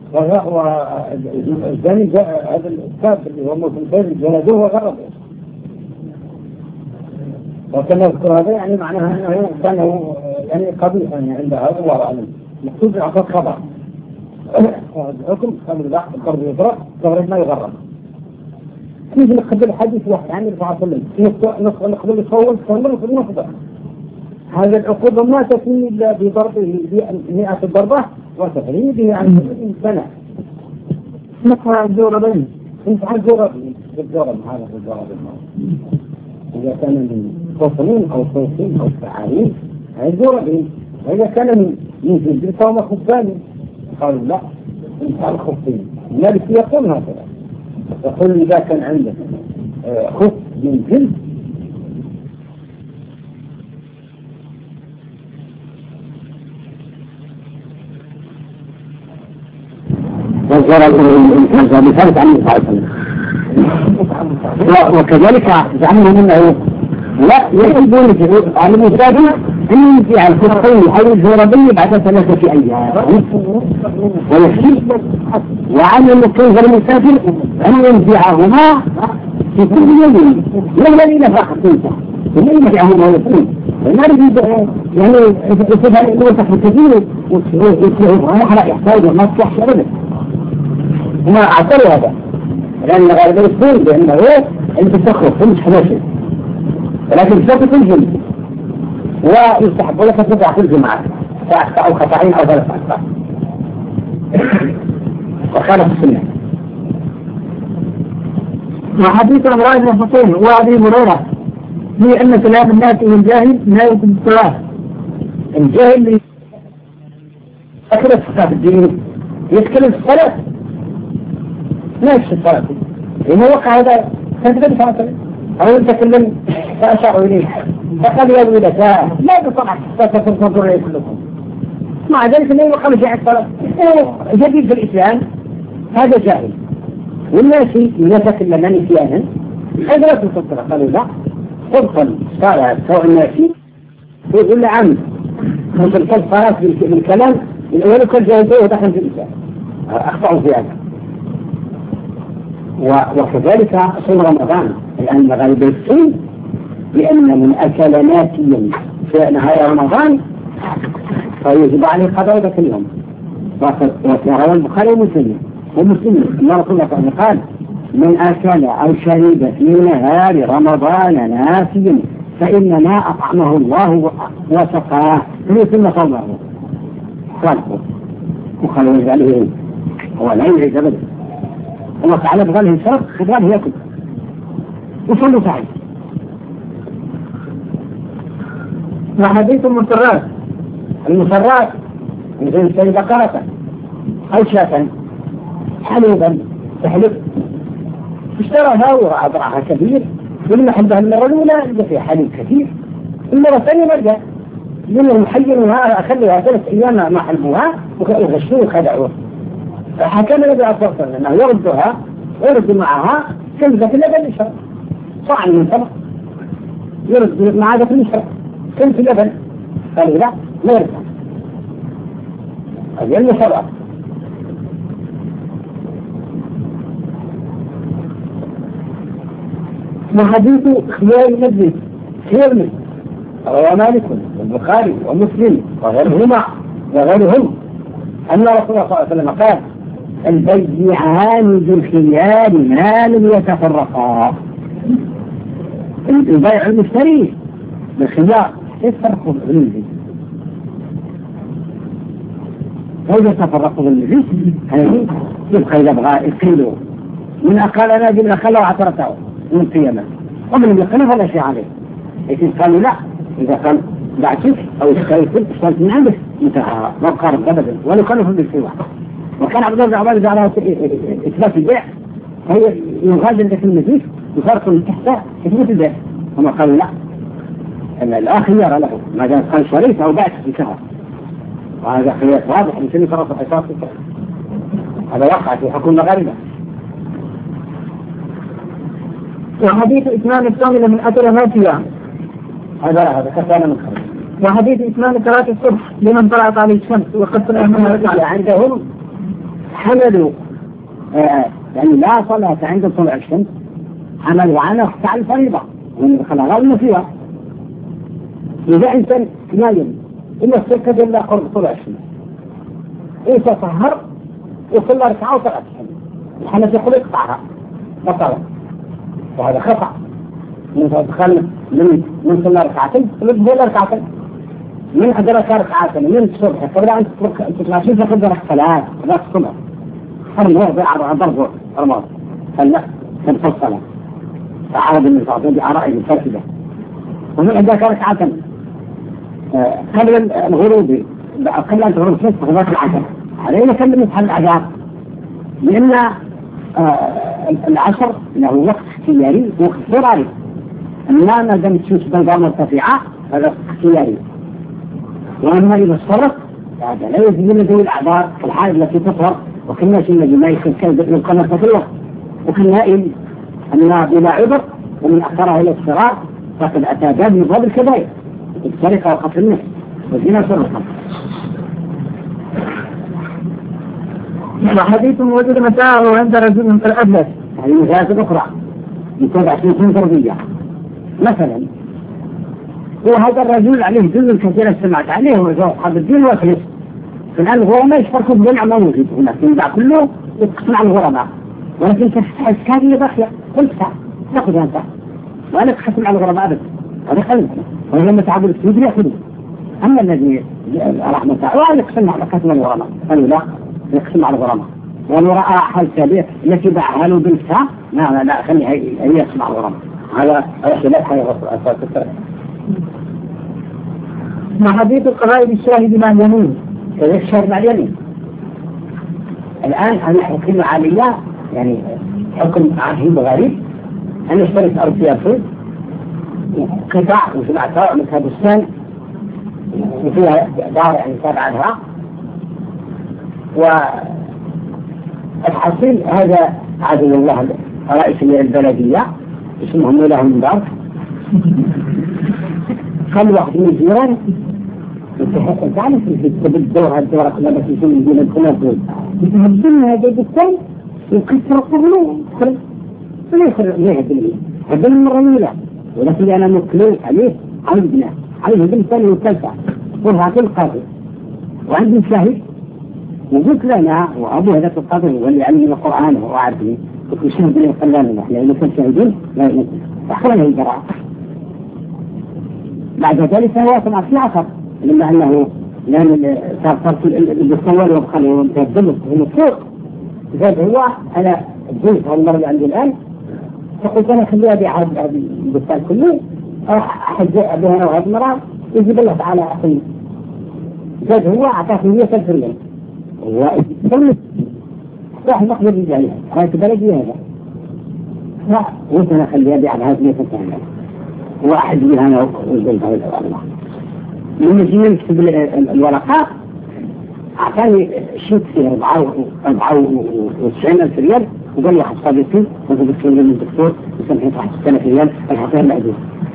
والزاني هذا الشاب اللي هو مسلم جلدوه وغربوه. وكما يذكر هذا يعني معناها أنه كان يعني قبيحا يعني عندها الله أعلم مكتوب عقد خبر الحكم قبل لا الضرب يضرب ضرب ما يغرب. نيجي نقبل الحديث واحد عن النبي صلى الله عليه وسلم نقبل يصور كامل في النصب. هذا العقوبة ما تكون إلا بضربه بمئة ضربة وتفريده عن مئة سنة. نقرأ الجوربين انت عن الجوربين الجورب هذا في الجورب الماضي إذا كان من قصرين أو صوصين أو فعالين هذا الجوربين. وإذا كان من من جلد فهو خفاني قالوا لا انت على الخفين. المالك يقول هكذا يقول إذا كان عندك خف من جلد والجرى بثالث عن الصلاة وكذلك زعمهم أنه لا يحبون على المساعدة أن ينزع الخفين أو الجربي بعد ثلاثة أيام ويحسن وعن المكين المسافر أن ينزعهما في كل يوم لا الذي نفاق تنسى ولا ينزعهما ويكون وما يريد يعني يصبح الوسخ الكثير ويحرق يحتاج وما تصلحش أبدا. هما اعتروا هذا لأن غالبا يقول بأنه أنت تخرج مش حداشي ولكن بشرط تنزل ويستحب لك تدع في الجماعة فأخطأ أو خطأين أو ثلاث أخطاء وخالف السنة. وحديث عمران بن حسين وأبي هريرة في أن كلام الناس والجاهل لا يكون الصلاة. الجاهل أكلت في الدين يتكلم في الصلاة ما يكشف الصلاة لأنه وقع هذا كانت تدفع صلاة أو يتكلم فأشعر إليه فقال يا ولد لا بصنع فتكون تنظر إليه كلكم مع ذلك أنه يوقع مجاعة الصلاة جديد في الإسلام هذا جاهل. والناس يتكلم عن نسيانا هذا لا تنصر قالوا لا تدخل صلاة سواء الناسي يقول له عم تدخل صلاة بالكلام الأول كل جاهل ودخل في الإسلام أخطأوا في هذا. وكذلك صوم رمضان لأن غالب الصوم لأن من أكل ناسيا في نهاية رمضان فيجب عليه قضاء ذاك اليوم. وروى البخاري ومسلم ومسلم أن رسول الله صلى الله عليه وسلم قال من أكل أو شرب في نهار رمضان ناسيا فإنما أطعمه الله وسقاه ثم صومه. قال وقالوا يجعله هو لا يعيد أبدا الله تعالى بغاله الشرق خبراله يأكل وصلوا تعالى. وحديث المسرات المسرات مثل سيد بقرة أو شاة حليبا تحلب اشتراها ورأى ضرعها كبير ولما حلبها المرة الأولى لقى فيها حليب كثير المرة الثانية مرجع لأن المحيرها أخلوها ثلاث أيام ما حلبوها وغشوه وخدعوه فحكم النبي عليه الصلاة والسلام أنه يردها ويرد معها كنزة اللبن يشرب صاع من سبق يرد مع ذلك يشرب كنزة اللبن قال لا ما يرد هذه المشرب. وحديث خيار المجلس خيار المجلس روى مالك والبخاري ومسلم وغيرهما وغيرهم أن رسول الله صلى الله عليه وسلم قال البيعان بالخيار ما لم يتفرقا. البيع المشتري بالخيار يتفرقوا بالمجلس وإذا تفرقوا بالمجلس هذه يبقى إذا بغى يقيلوا من أقال ناجي من أقال وعثرته من قيمة ومن لم يقل فلا شيء عليه. لكن قالوا لا إذا قال بعتك أو اشتريت اشتريت من عندك انتهى ما قارب أبدا ولا كانوا في بالسوى. وكان عبد الله بن عباس على إثبات البيع هي يغادر ذاك المجلس يفرق من تحته إثبات البيع. هم قالوا لا أن الآخر يرى له ما دام قال شريت أو بعت انتهى وهذا خيار واضح مثل صرف الحساب هذا وقع في حكم غريبة. وحديث إتمام الصوم من أكل ناسيا هذا هذا كفانا من خير. وحديث إتمام صلاة الصبح لمن طلعت عليه الشمس وقد طلع منها عندهم حملوا آه يعني لا صلاة عند طلوع الشمس حملوا عنه اختع الفريضة ومن دخلها غير فيها إذا إنسان نايم إلا السكة إلا قرب طلع الشمس إنسا طهر وصلى ركعة وطلعت الشمس الحنف يقول اقطعها بطلت وهذا خطأ من تدخل من من صلى ركعتين من صلى ركعتين من أدرك ركعتين من الصبح قبل أن تتلاشين فقدرك ثلاث ثلاث الصبح هذا هو ضيع ضربه رمضان فلا تنفصل الصلاة فعرض النصاب بآرائه الفاسدة ومن أدرك ركعتين قبل الغروب قبل أن تغرب الشمس فقدرك العشر علينا كلمة يفعل الأعذار لأن العشر له وقت اختياري ووقت اضطراري أما ما دام الشمس بيضاء مرتفعة هذا اختياري وأما إذا اصفرت هذا لا يجوز لنا ذوي الأعذار كالحائض التي تطهر وكالناس الذي ما يخل القمر في الوقت وكالنائم أن بلا عذر ومن أخرها إلى الصغار فقد أتى باب من باب الكبائر السرقة وقتل النفس والزنا سرقة. وحديث وجد متاعه عند رجل في الأبلس هذه مسائل أخرى يتبع سنة تربية مثلا وهذا الرجل عليه جزء كثيرا سمعت عليه وحب الدين وأخلص فالآن الغرماء يشتركوا بجمع ما موجود هناك ينبع كله يتقسم على الغرماء ولكن تحس كافية بخية قلت تأخذ أنت وأنا تقسم على الغرماء أبدا هذا خلص ولما تعبوا السيد يأخذوا أما الذي رحمة الله وأنا يقسم على قسم الغرماء قالوا لا يقسم على الغرماء وأنا رأى حال سابية التي باعها له بالساعة لا لا خليها هي يقسم على الغرماء هذا خلاف حي الرسول. مع حديث القضاء بالشاهد مع اليمين كذلك الشاهد مع اليمين الآن أنا حكم عالية يعني حكم عهيم غريب أن اشتريت أرض فيها فوق قطع وسمعتها مثل بستان وفيها دار يعني تابعة لها والحصيل هذا عدل الله رئيس البلدية اسمه مولاها من دار خلوا واحد من الجيران انت تعرف في الدور هالدورة كلها بس يسمى الجيران الكلها دول يتهبلنا هذا البستان ويكسر الطبلو خلص فليخر ليه هدلني هدلني مرة الأولى ولكن أنا مكلوف عليه عندنا عليه هدل الثاني والثالثة وهذا كل قاضي وعندي شاهد وقلت لنا وأبو هذا القاضي هو اللي علمنا القرآن وهو عارفين وكل شاهد اللي يقلنا نحن لأنه كان شاهدين لا يمكن فأخرنا الجراء بعد ذلك فهو طبعا في عصر لما أنه لأن صار صارت التصور وبخليه ومتهدمه هو فوق زاد هو أنا الجزء هالمرة اللي عندي الآن فقلت أنا خليها بيع البستان كله أحد أبوها أنا وهذه المرأة يجيب الله تعالى أخي زاد هو أعطاك مية ألف ريال وقلت راح نقبل رجالها هاي بلدي هذا وقلت أنا خليها بيع هذه مية ألف ريال واحد يجيب أنا وزيد هذا الله لما جينا نكتب الورقات أعطاني شيك فيه أربعة وتسعين ألف ريال وقال لي أخذ صديقي وقال لي من الدكتور وسمحي واحد ستة آلاف ريال الحقيقة المعدود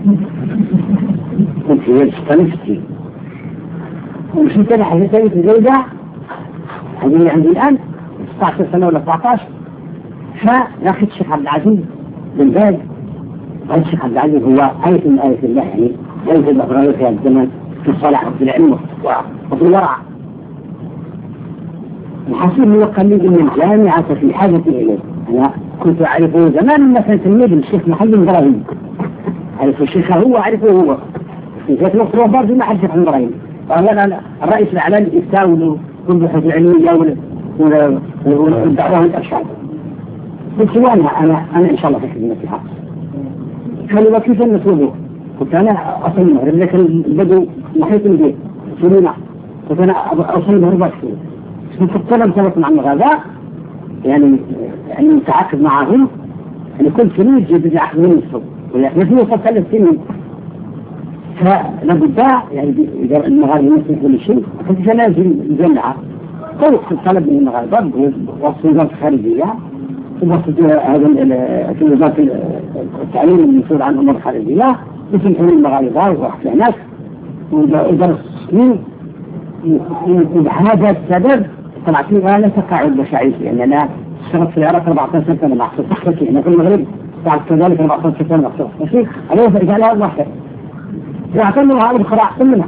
قلت ريال ستة ستين ومشيت أنا حاجة ثانية في الزوجة هذه اللي عندي الآن ستة عشر سنة ولا سبعة عشر فناخذ الشيخ عبد العزيز بن باز هذا الشيخ عبد العزيز هو آية من آية الله يعني آية الأخرى في هذا الزمن في الصلاح وفي العلم وفي الورع الحصيل هو قليل من الجامعة في حاجة إليه أنا كنت أعرفه زمان مثلا تلميذ الشيخ محمد إبراهيم أعرف الشيخ هو أعرفه هو في ذات الوقت هو برضه ما أعرف محمد إبراهيم فأنا الرئيس الإعلامي الإفتاء كل بحث العلمية والدعوة والإرشاد قلت أنا أنا أنا إن شاء الله في خدمة الحق قالوا كيف نسويه قلت أنا أصل المغرب لكن البدو محيط البيت سنونا قلت أنا أصل المغرب أكثر فكرت سنة مع الغذاء يعني يعني متعاقد معهم يعني كل سنة يجب عقد من الصبح ولكن في وسط ثلاث سنين فلابد يعني إذا المغاربة يمثل كل شيء كنت أنا الجامعة طرق في الطلب من المغاربة وسط وزارة الخارجية وسط هذا في وزارة التعليم المسؤول عن الأمور الخارجية يسمحون المغاربة وواحد هناك ودرس سنين وبهذا السبب طلعت لي أنا تقاعد بشعيش لأن أنا اشتغلت في العراق أربعة عشر سنة مع أحسن تحكي هنا في المغرب بعد كذلك أربعة عشر سنة مع أحسن تحكي عليه فإجعلها واحد واعتمروا هذا بخراء أحسن منها.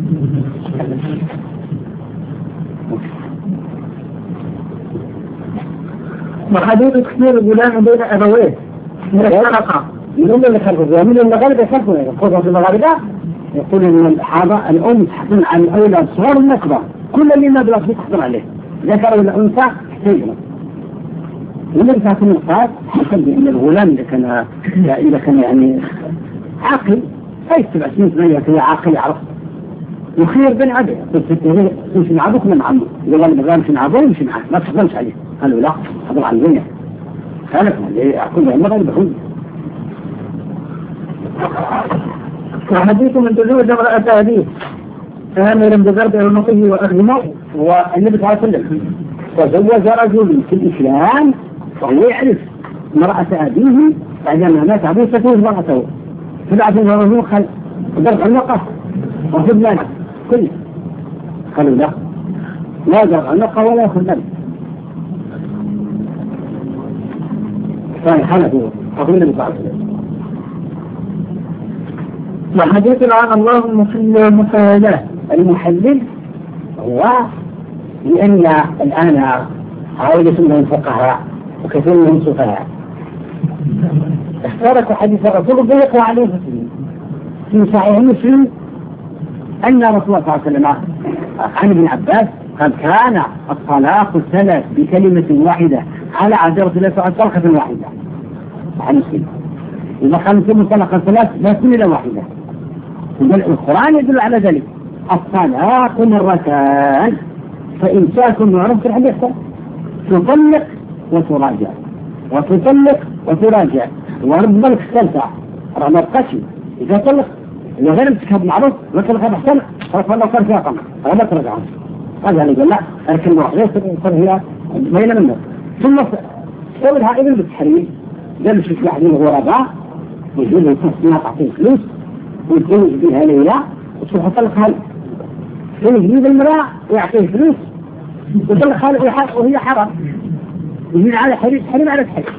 وحدود كثير الغلام بين أبويه من الحلقة من اللي خلفه من المغاربة يخلفه خصوصا في المغاربة يقول إن الحاضة الأم تحكم عن الأولاد الصغار والكبار كل اللي ما بلاش تحكم عليه ذكر ولا أنثى تحتاجه. والنبي صلى الله عليه وسلم قال حكم بأن الغلام إذا كان إذا كان يعني عاقل أي سبع سنين ثمانية كذا عاقل يعرف يخير بين عبده تمشي مع أبوك من عمه إذا قال مغام مشي مع أبوه يمشي معه ما تحضرش عليه قالوا لا حضر عن الدنيا خالف يعقل بهم مغاربة هم. وحديث من تزوج امرأة أبيه آمرا بضرب عنقه وأخذ موته. والنبي صلى الله عليه وسلم تزوج رجل في الإسلام وهو يعرف امرأة أبيه بعدما مات أبوه تزوج امرأته فبعد ذلك خل ضرب عنقه وخذ ماله كله قالوا لا لا ضرب عنقه ولا يأخذ ماله. كان حنفي أقول النبي صلى الله عليه وسلم. وحديث عن الله المحلل والمحلل. المحلل هو لأن الآن عائلة من الفقهاء وكثير من السفهاء اختارت حديث الرسول بيقوا عليه في صحيح مسلم أن رسول الله صلى الله عليه وسلم عن ابن عباس قد كان الطلاق الثلاث بكلمة واحدة على عهد رسول الله صلى الله عليه وسلم طلقة واحدة. عن مسلم إذا كان ثم طلقة ثلاث لا تكون إلا واحدة. القرآن يدل على ذلك الطلاق مرتان فإمساك معروف في الحديث تطلق وتراجع وتطلق وتراجع ورب الثالثة رغم القشي إذا طلق إذا غير امسكها معروف وطلق هذا احسن فرق الله صار فيها طمع هذا ترجع هذا اللي قال لا أركن واحدة صار هي بين منه ثم صورها ابن بالتحريم قال شوف واحد من الغرباء يجيب له تصنيع تعطيه فلوس ويتزوج بها ليلة وتروح تطلقها يجيب المرأة ويعطيه فلوس وتطلقها وهي حرام يجيب على حريم حريم على الحريم.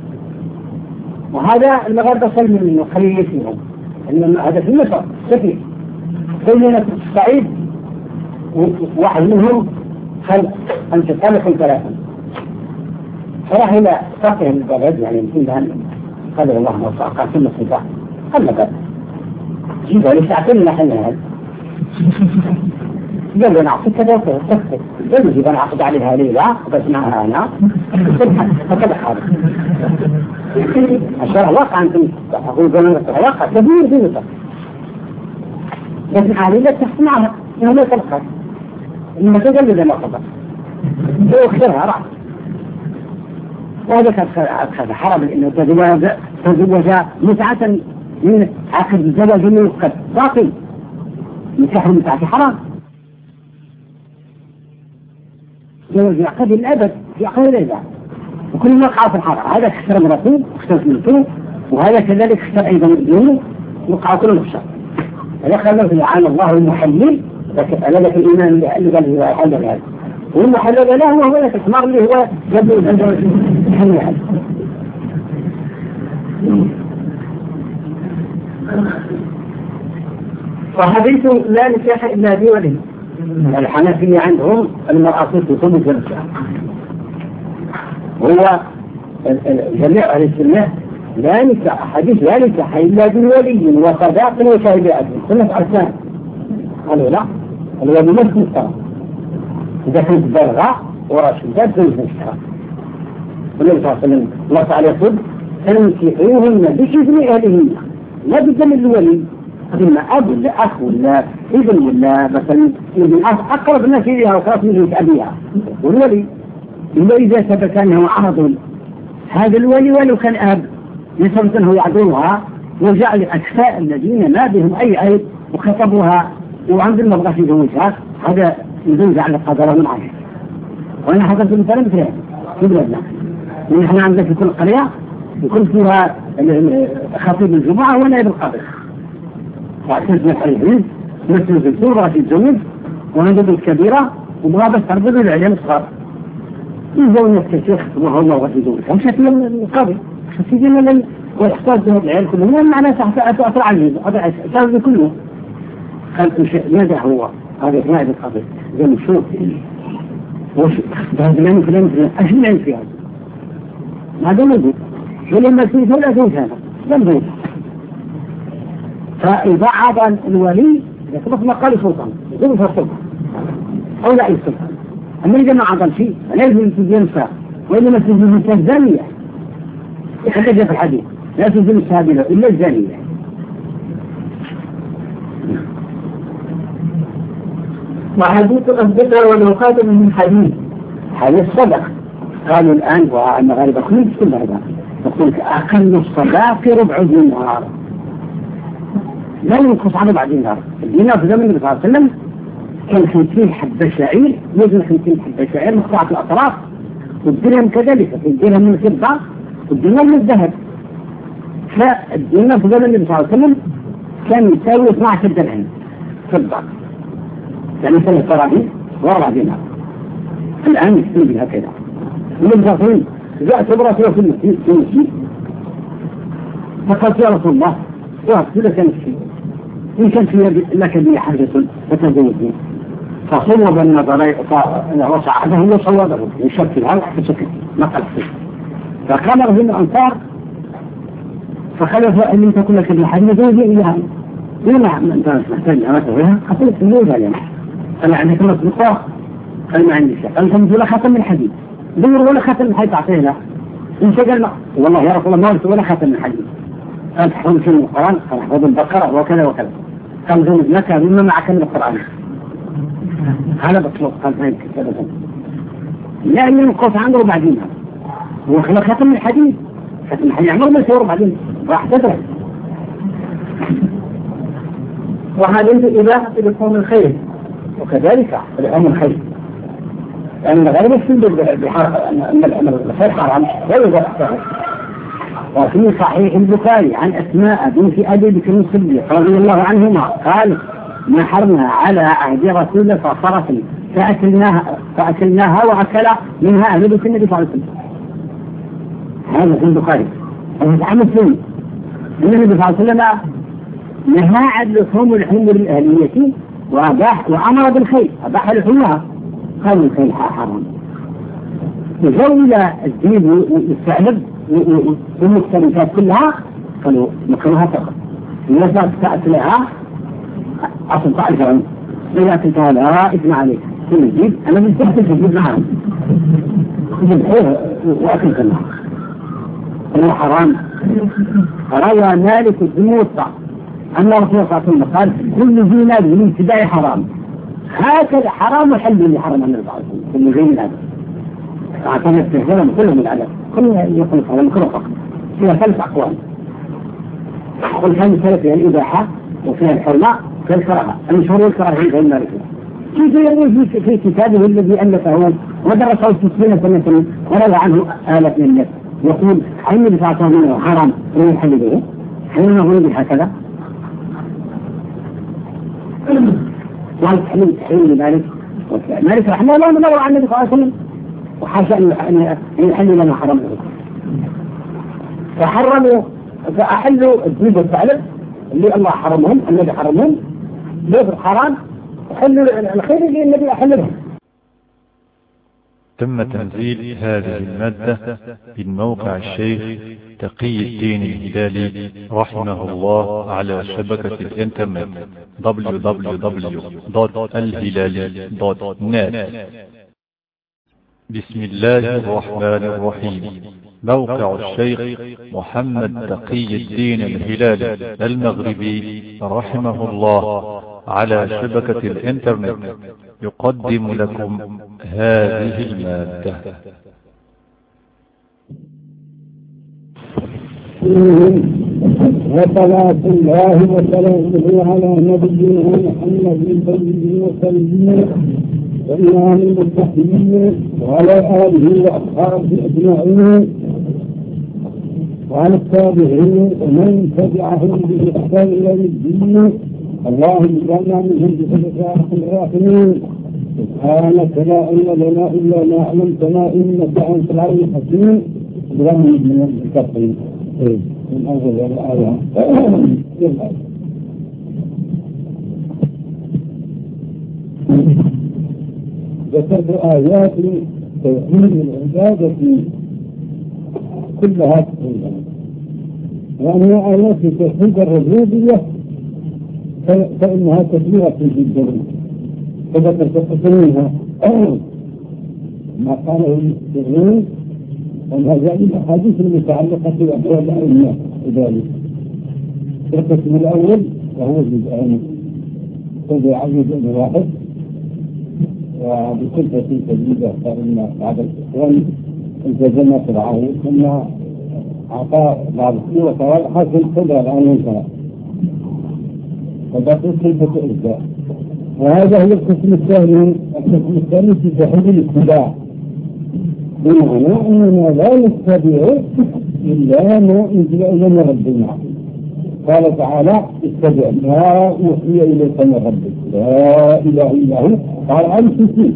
وهذا المغاربة سلم منه خليه فيهم إن هذا في مصر كثير سيدنا في الصعيد واحد منهم خل أن تطلقوا ثلاثا فراح إلى فقه البلد يعني يمكن بهن قال الله ما وفقها ثم الصفاء قال لك جيبها لساعتين نحن هذا قال له نعطيك كذا وكذا قال له جيبها نعقد عليها ليلة وبسمعها أنا فكذا هذا عشان الواقع أنتم تقول قولنا الواقع كبير بيوتا لكن عليلة تسمعها إنه لا تلقى إنما تقل لما قضى هو اخترها رأى وهذا كان حرام لأنه تزوج تزوج متعة من عقد الزواج من القد باطل نكاح المتعة حرام زواج عقد الأبد في عقد الإذاعة وكل ما وقع في الحرام هذا اختار مرتين اختار ملكين وهذا كذلك اختار أيضا الدين وقع كل الخشار هذا خلاه سبحان الله المحلل أنا لك الإيمان اللي قال هو حل هذا والمحلل له وهو الاستثمار اللي هو يبدو الحل هذا. وحديث لا نكاح إلا بولي. الحنفية عندهم المرأة تصوم الجنسة هو جميع أهل السنة لا نكاح حديث لا نكاح إلا بولي وصداق وشاهدات كلها أركان قالوا لا الولي مش مستوى إذا كنت بالغة وراشدة تزوج مستوى والنبي صلى الله عليه وسلم نص على صدق تنكحوهن بإذن أهلهن لا بدم الولي إما أب ولا أخ ولا ابن ولا مثلا ابن أخ أقرب الناس إليها وخلاص من أبيها والولي إلا إذا ثبت أنه عرض هذا الولي ولو كان أب يثبت أنه يعذرها وجعل الأكفاء الذين ما بهم أي عيب وخطبوها وعندهم مبغى في زوجها هذا يدل على القدر من عجل. وأنا حضرت مثلا مثل هذا في بلادنا ونحن عندنا في كل قرية يكون فيها خطيب الجمعة ونائب القاضي وعشان مسألة مثل في الصورة في الزوج وعنده الكبيرة وبغى بس تربط العيال الصغار يزوج الشيخ وهو الله وغسي زوج ومشت من القاضي فسيجينا لل ويحتاج بهذا العيال كلهم معناه تأثر عليه هذا الشيء كله خلق شيء ماذا هو هذا ما هذا القبر زي نشوف وش هذا لم فلان أجمعين في هذا هذا موجود ولما تنسى ولا تنسى هذا لم يوجد. فإذا عاد الولي يطلق مقال سلطان يقول فالسلطان أو لا السلطان. أما إذا ما عضل شيء لا يجب ينسى وإنما تنسى الزانية يحدث في الحديث لا تنسى السابلة إلا الزانية. وحديث أثبتها ولو خاتم من حديث حديث صدق. قالوا الآن والمغاربة كلهم كل هذا يقول أقل الصداق ربع دينار لا ينقص عن ربع دينار. الدينار في زمن النبي صلى الله عليه وسلم كان خمسين حبة شعير يوزن خمسين حبة شعير مقطعة الأطراف والدرهم كذلك الدرهم من الفضة والدينار من الذهب. فالدينار في زمن النبي صلى الله عليه وسلم كان يساوي اثني عشر درهم فضة يعني ثلاث دراهم وربع دينار. الآن يكتب هكذا من الزفين جاءت امرأة في المسجد فقالت يا رسول الله وأكتب لك نفسي إن كان في لك بي حاجة فتزوجني فصوب النظر وصعده وصوده يشكل هذا فسكت ما قال فيه. فقام رجل الأنصار فخلف أن تكون لك بي حاجة زوجي إليها لما أنت محتاج أن تزوجها قلت زوجها لنا أنا عندك مصدقاء قال ما عندي شيء قال لهم ولا خاتم من حديد دور ولا خاتم من حديد تعطينا إن شاء ما والله يا رسول الله ما قلت ولا خاتم من حديد قال تحفظ شيء من القرآن قال احفظ البقرة وكذا وكذا قال زوج لك مما معك من القرآن هذا بطلق قال هاي كذا لا ينقص عنه بعدينها هو خلق خاتم من حديد خاتم من حديد عمر ما يصور بعدين راح تدرس. وهذه إباحة لحوم الخير وكذلك لحوم الخير لأن غالبا السنة أن الخير حرام لا يوجد وفي صحيح البخاري عن أسماء بنت أبي بكر الصديق رضي الله عنهما قال نحرنا على عهد رسول الله صلى الله عليه وسلم فأكلناها, فأكلناها وأكل منها أهل بيت النبي صلى الله عليه وسلم. هذا في البخاري. هذا عن مسلم النبي صلى الله عليه وسلم نهى عن لحوم الحمر الأهلية وأباح وأمر بالخير أباح لحومها قالوا الخير حرام يجول الدين والثعلب والمختلفات كلها قالوا مكروها فقط الناس تأكلها أصل طائفة إذا أكلتها لا إثم عليك كل الجيب أنا من تحت الجيب معهم يجب وأكل كلها هو حرام. روى مالك الموطأ أن رسول الله صلى الله عليه وسلم قال كل ذي ناب من ابتداء حرام هكذا حرام وحل اللي حرم النبي صلى الله عليه وسلم كل ذي ناب أعتقد استهزاءهم كلهم العدد كلهم يقول هذا مكروه فقط فيها ثلاث أقوال. قل كان ثلاث فيها الإباحة وفيها الحرمة وفيها الكراهة المشهور والكراهة في المالك كيف يقول في كتابه الذي ألفه ودرسه ستين سنة وروى عنه آلاف من الناس يقول حين بفاته منه حرام ويحل به حين نقول بهكذا والتحليل تحليل لمالك مالك رحمه الله من نور عن النبي صلى الله عليه وسلم وحاشا أن يحل لنا حرام فحرموا فأحلوا الجيب والثعلب اللي الله حرمهم النبي حرمهم بيض الحرام وحلوا الخير اللي النبي أحلهم. تم تنزيل هذه المادة من موقع الشيخ تقي الدين الهلالي رحمه الله على شبكة الإنترنت دبليو دبليو دبليو دوت الهلالي دوت نت. بسم الله الرحمن الرحيم. موقع الشيخ محمد تقي الدين الهلالي المغربي رحمه الله على شبكة الإنترنت يقدم لكم هذه المادة. وصلاة الله وسلامه على نبينا محمد البين والسلمين وإمام المتقين وعلى آله وأصحابه أجمعين وعلى التابعين ومن تبعهم بإحسان إلى الدين. اللهم اجعلنا منهم بصدقائك الراحمين. سبحانك لا علم لنا إلا ما علمتنا إنك أنت العليم الحكيم. برحمة من المتقين من أول الآية. ذكرت آيات توحيد العبادة كلها تقريبا، وأما آيات توحيد الربوبية فإنها كثيرة جدا، فذكرت منها ما قاله المسلمين وما جاء الأحاديث المتعلقة بأحوال الأئمة ذلك. القسم الأول وهو جزءان، تبع جزء واحد وبكلفة شديدة، فإن بعض الإخوان التزم فرعه ثم أعطى بعض الصورة واضحة في القدرة الآن انتهى، فبقي كلفة إجزاء. وهذا هو القسم الثاني. القسم الثاني في توحيد الاتباع، بمعنى أننا لا نتبع إلا ما أنزل إلينا ربنا. قال تعالى اتبع ما أوحي إليك من ربك لا إله إلا هو، قال أمسكي.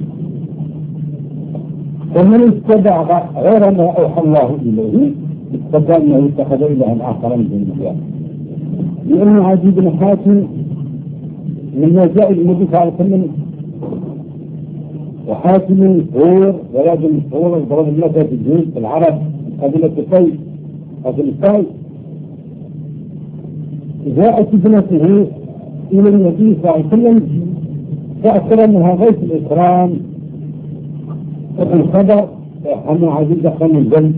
ومن اتبع غير ما أوحى الله إليه اتبع أنه اتخذ إلها آخر من دون الله. لأن عدي بن حاتم لما جاء النبي صلى الله عليه وسلم وحاتم فور ولاد الفور ضرب المثل في الجيش العرب قبيلة الطي قبيلة الطي، جاءت ابنته إلى النبي صلى الله عليه وسلم فأكرمها غيث الإكرام الخبر أن عزيز دخل الجنة،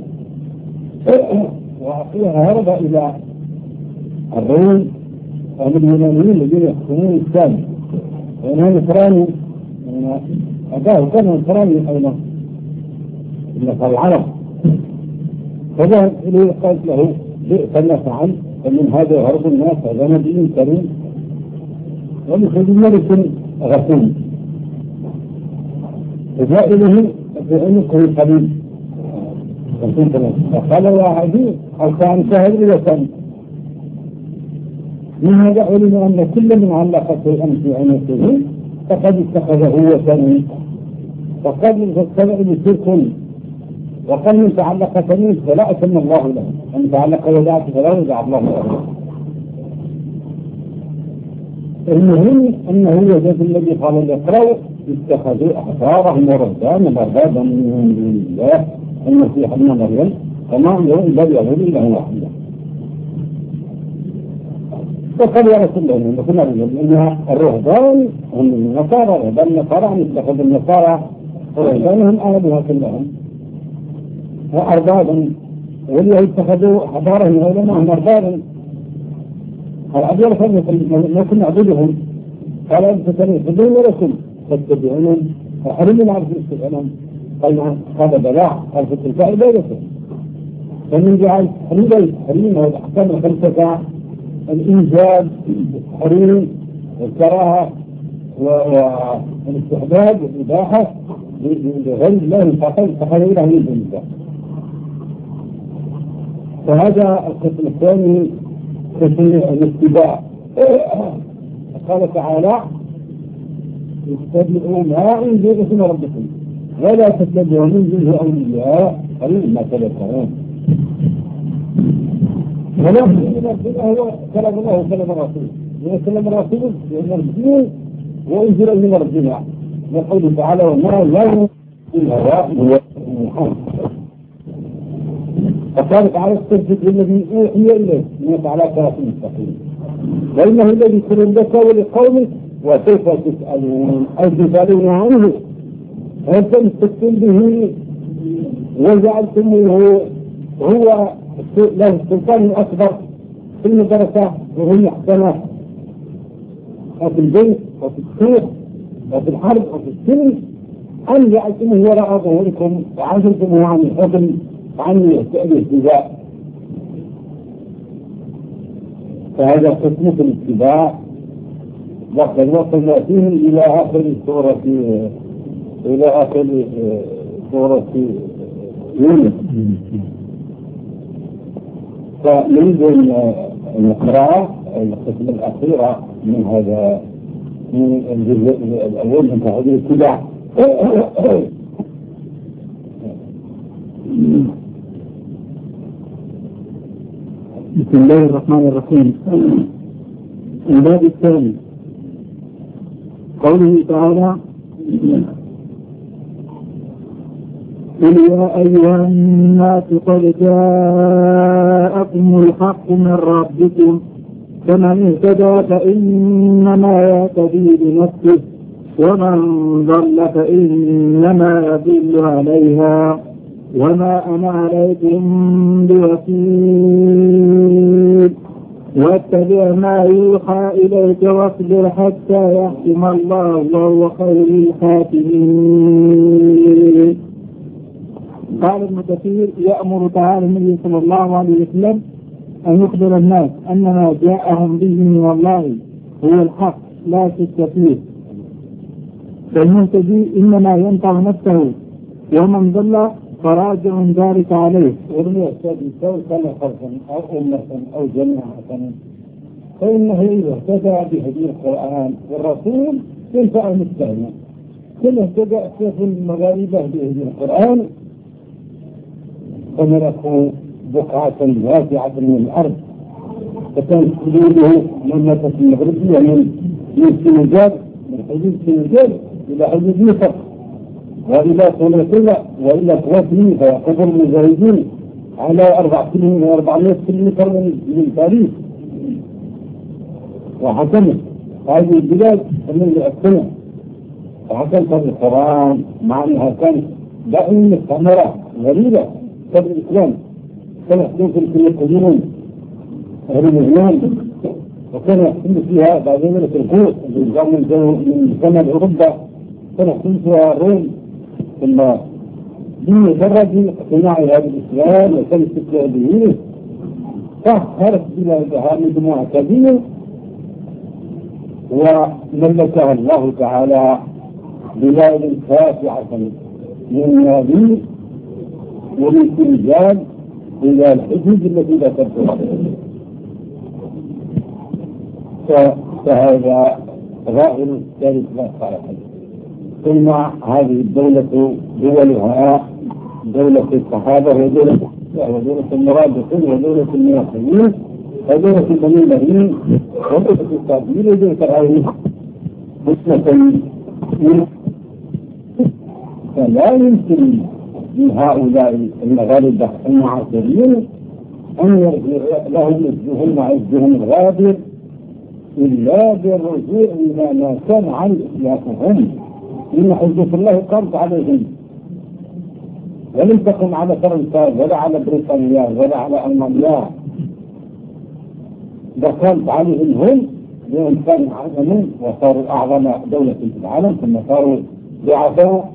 وأخيها هرب إلى الروم ومن اليونانيين الذين يحكمون الشام، وإنها نصراني أباه كان نصراني أيضا من العرب، فذهب إليه قالت له بئس ما فعل، فمن هذا يهرب الناس، هذا نبي كريم ومخرج ملك غفور. فجاء إليه بعنقه القليل فقال يا عزيز هل كان شاهد إلى سنة؟ من هذا علم أن كل من علق شيئا في عنقه فقد اتخذه وثني، وقد اتبع بشرك، وقد من تعلق ثني فلا أتم الله له، من تعلق وداعة فلا يدع الله له. المهم أنه وجد الذي قال اقرأوا اتخذوا أحبارهم ورهبانهم أربابا من دون الله المسيح ابن مريم وما أمروا إلا ليعبدوا إلها واحدا. فقال يا رسول الله إن كنا نقول إنها الرهبان هم النصارى، رهبان النصارى اتخذوا النصارى ورهبانهم أهلها كلهم وأربابا، واليهود اتخذوا أحبارهم وعلماءهم أربابا. العبير فهم ما كنا نعبدهم، قال أنت تنفذون لكم فاتبعونهم وحرموا العبد يستبعونهم. قال نعم، قال بلاع، قال في تلك عبادته. فمن جعل حريم حريم والأحكام الخمسة الإنجاب والحريم والكراهة والاستحباب والإباحة لغير الله فقط فقال إله من دون الله. فهذا القسم الثاني قسم الاتباع. قال تعالى اتبعوا ما أنزل إليكم ربكم ولا تتبعوا من دونه أولياء قليلا ما تذكرون. ولا هو كلام الله وكلام الرسول، لأن كلام الرسول لأن الدين وأنزل إلينا ربنا، يقول تعالى وما لا الهواء هو محمد. فقال تعالى استجد الذي أوحي إليه إنك على صراط مستقيم وإنه الذي يذكر لك ولقومك وسوف تسألون أو تسألون عنه هل تمسكتم به وجعلتموه هو له السلطان الأكبر في المدرسة وهو محكمة وفي البيت وفي السوق وفي الحرب وفي السلم، أم جعلتموه وراء ظهوركم وعزلتموه عن الحكم وعن الاهتداء. فهذا قسمة الاتباع، وقد وصلنا فيه إلى آخر سورة إلى آخر سورة يونس. فنريد القراءة القسم الأخيرة من هذا من الجزء الأول من هذه الاتباع. بسم الله الرحمن الرحيم. الباب الثاني قوله تعالى قل يا أيها الناس قد جاءكم الحق من ربكم فمن اهتدى فإنما يهتدي بنفسه ومن ضل فإنما يضل عليها وما أنا عليكم بوكيل واتبع ما يوحى إليك واصبر حتى يحكم الله وهو خير الحاكمين. قال ابن كثير يأمر تعالى النبي صلى الله عليه وسلم أن يخبر الناس أن ما جاءهم به من الله هو الحق لا شك فيه، فالمهتدي إنما ينفع نفسه ومن ضل فراجع ذلك عليه. ولم يهتدي سواء كان فردا أو أمة أو جماعة فإنه إذا اهتدى بهدي القرآن والرسول ينفع مستهنا. كل اهتدى في المغاربة بهدي القرآن فملكوا بقعة واسعة من الأرض، فكان حدوده مملكة المغربية من من سنغال، من حدود سنغال إلى حدود مصر وإلى ثلاثية وإلى ثلاثين، فيقوم المجاهدين على أربع سنين وأربعمائة كيلومتر من باريس، وحكمت هذه البلاد من السنة وحكمت القرآن مع أنها كانت دائما مستعمرة غريبة قبل الإسلام. كان يحكم في القديمون أهل الإسلام، وكان يحكم فيها بعد ملك القوس اللي جاءوا من شمال أوروبا، كان يحكم فيها الروم، ثم دي مجرد اقتناع هذا الإسلام وكان استقلال به فخرج بلادها من جماعة كبيرة وملكها الله تعالى بلاد واسعة من نابل ومن سنغال إلى الحدود التي ذكرتها. فهذا ظاهر الثالث لا صالح. ثم هذه الدولة دولها دولة الصحابة ودولة ودولة المرابطين ودولة المواطنين ودولة المؤمنين ودولة التابعين ودولة العالمين مسلمة. فلا يمكن لهؤلاء المغاربة المعاصرين أن يرجع لهم عزهم وعزهم الغابر إلا بالرجوع إلى ما كان عن إسلافهم، إن حجة الله قامت عليهم ولم تكن على فرنسا ولا على بريطانيا ولا على ألمانيا، دخلت عليهم هم لأن كانوا عظمين وصاروا أعظم دولة في العالم ثم صاروا ضعفاء،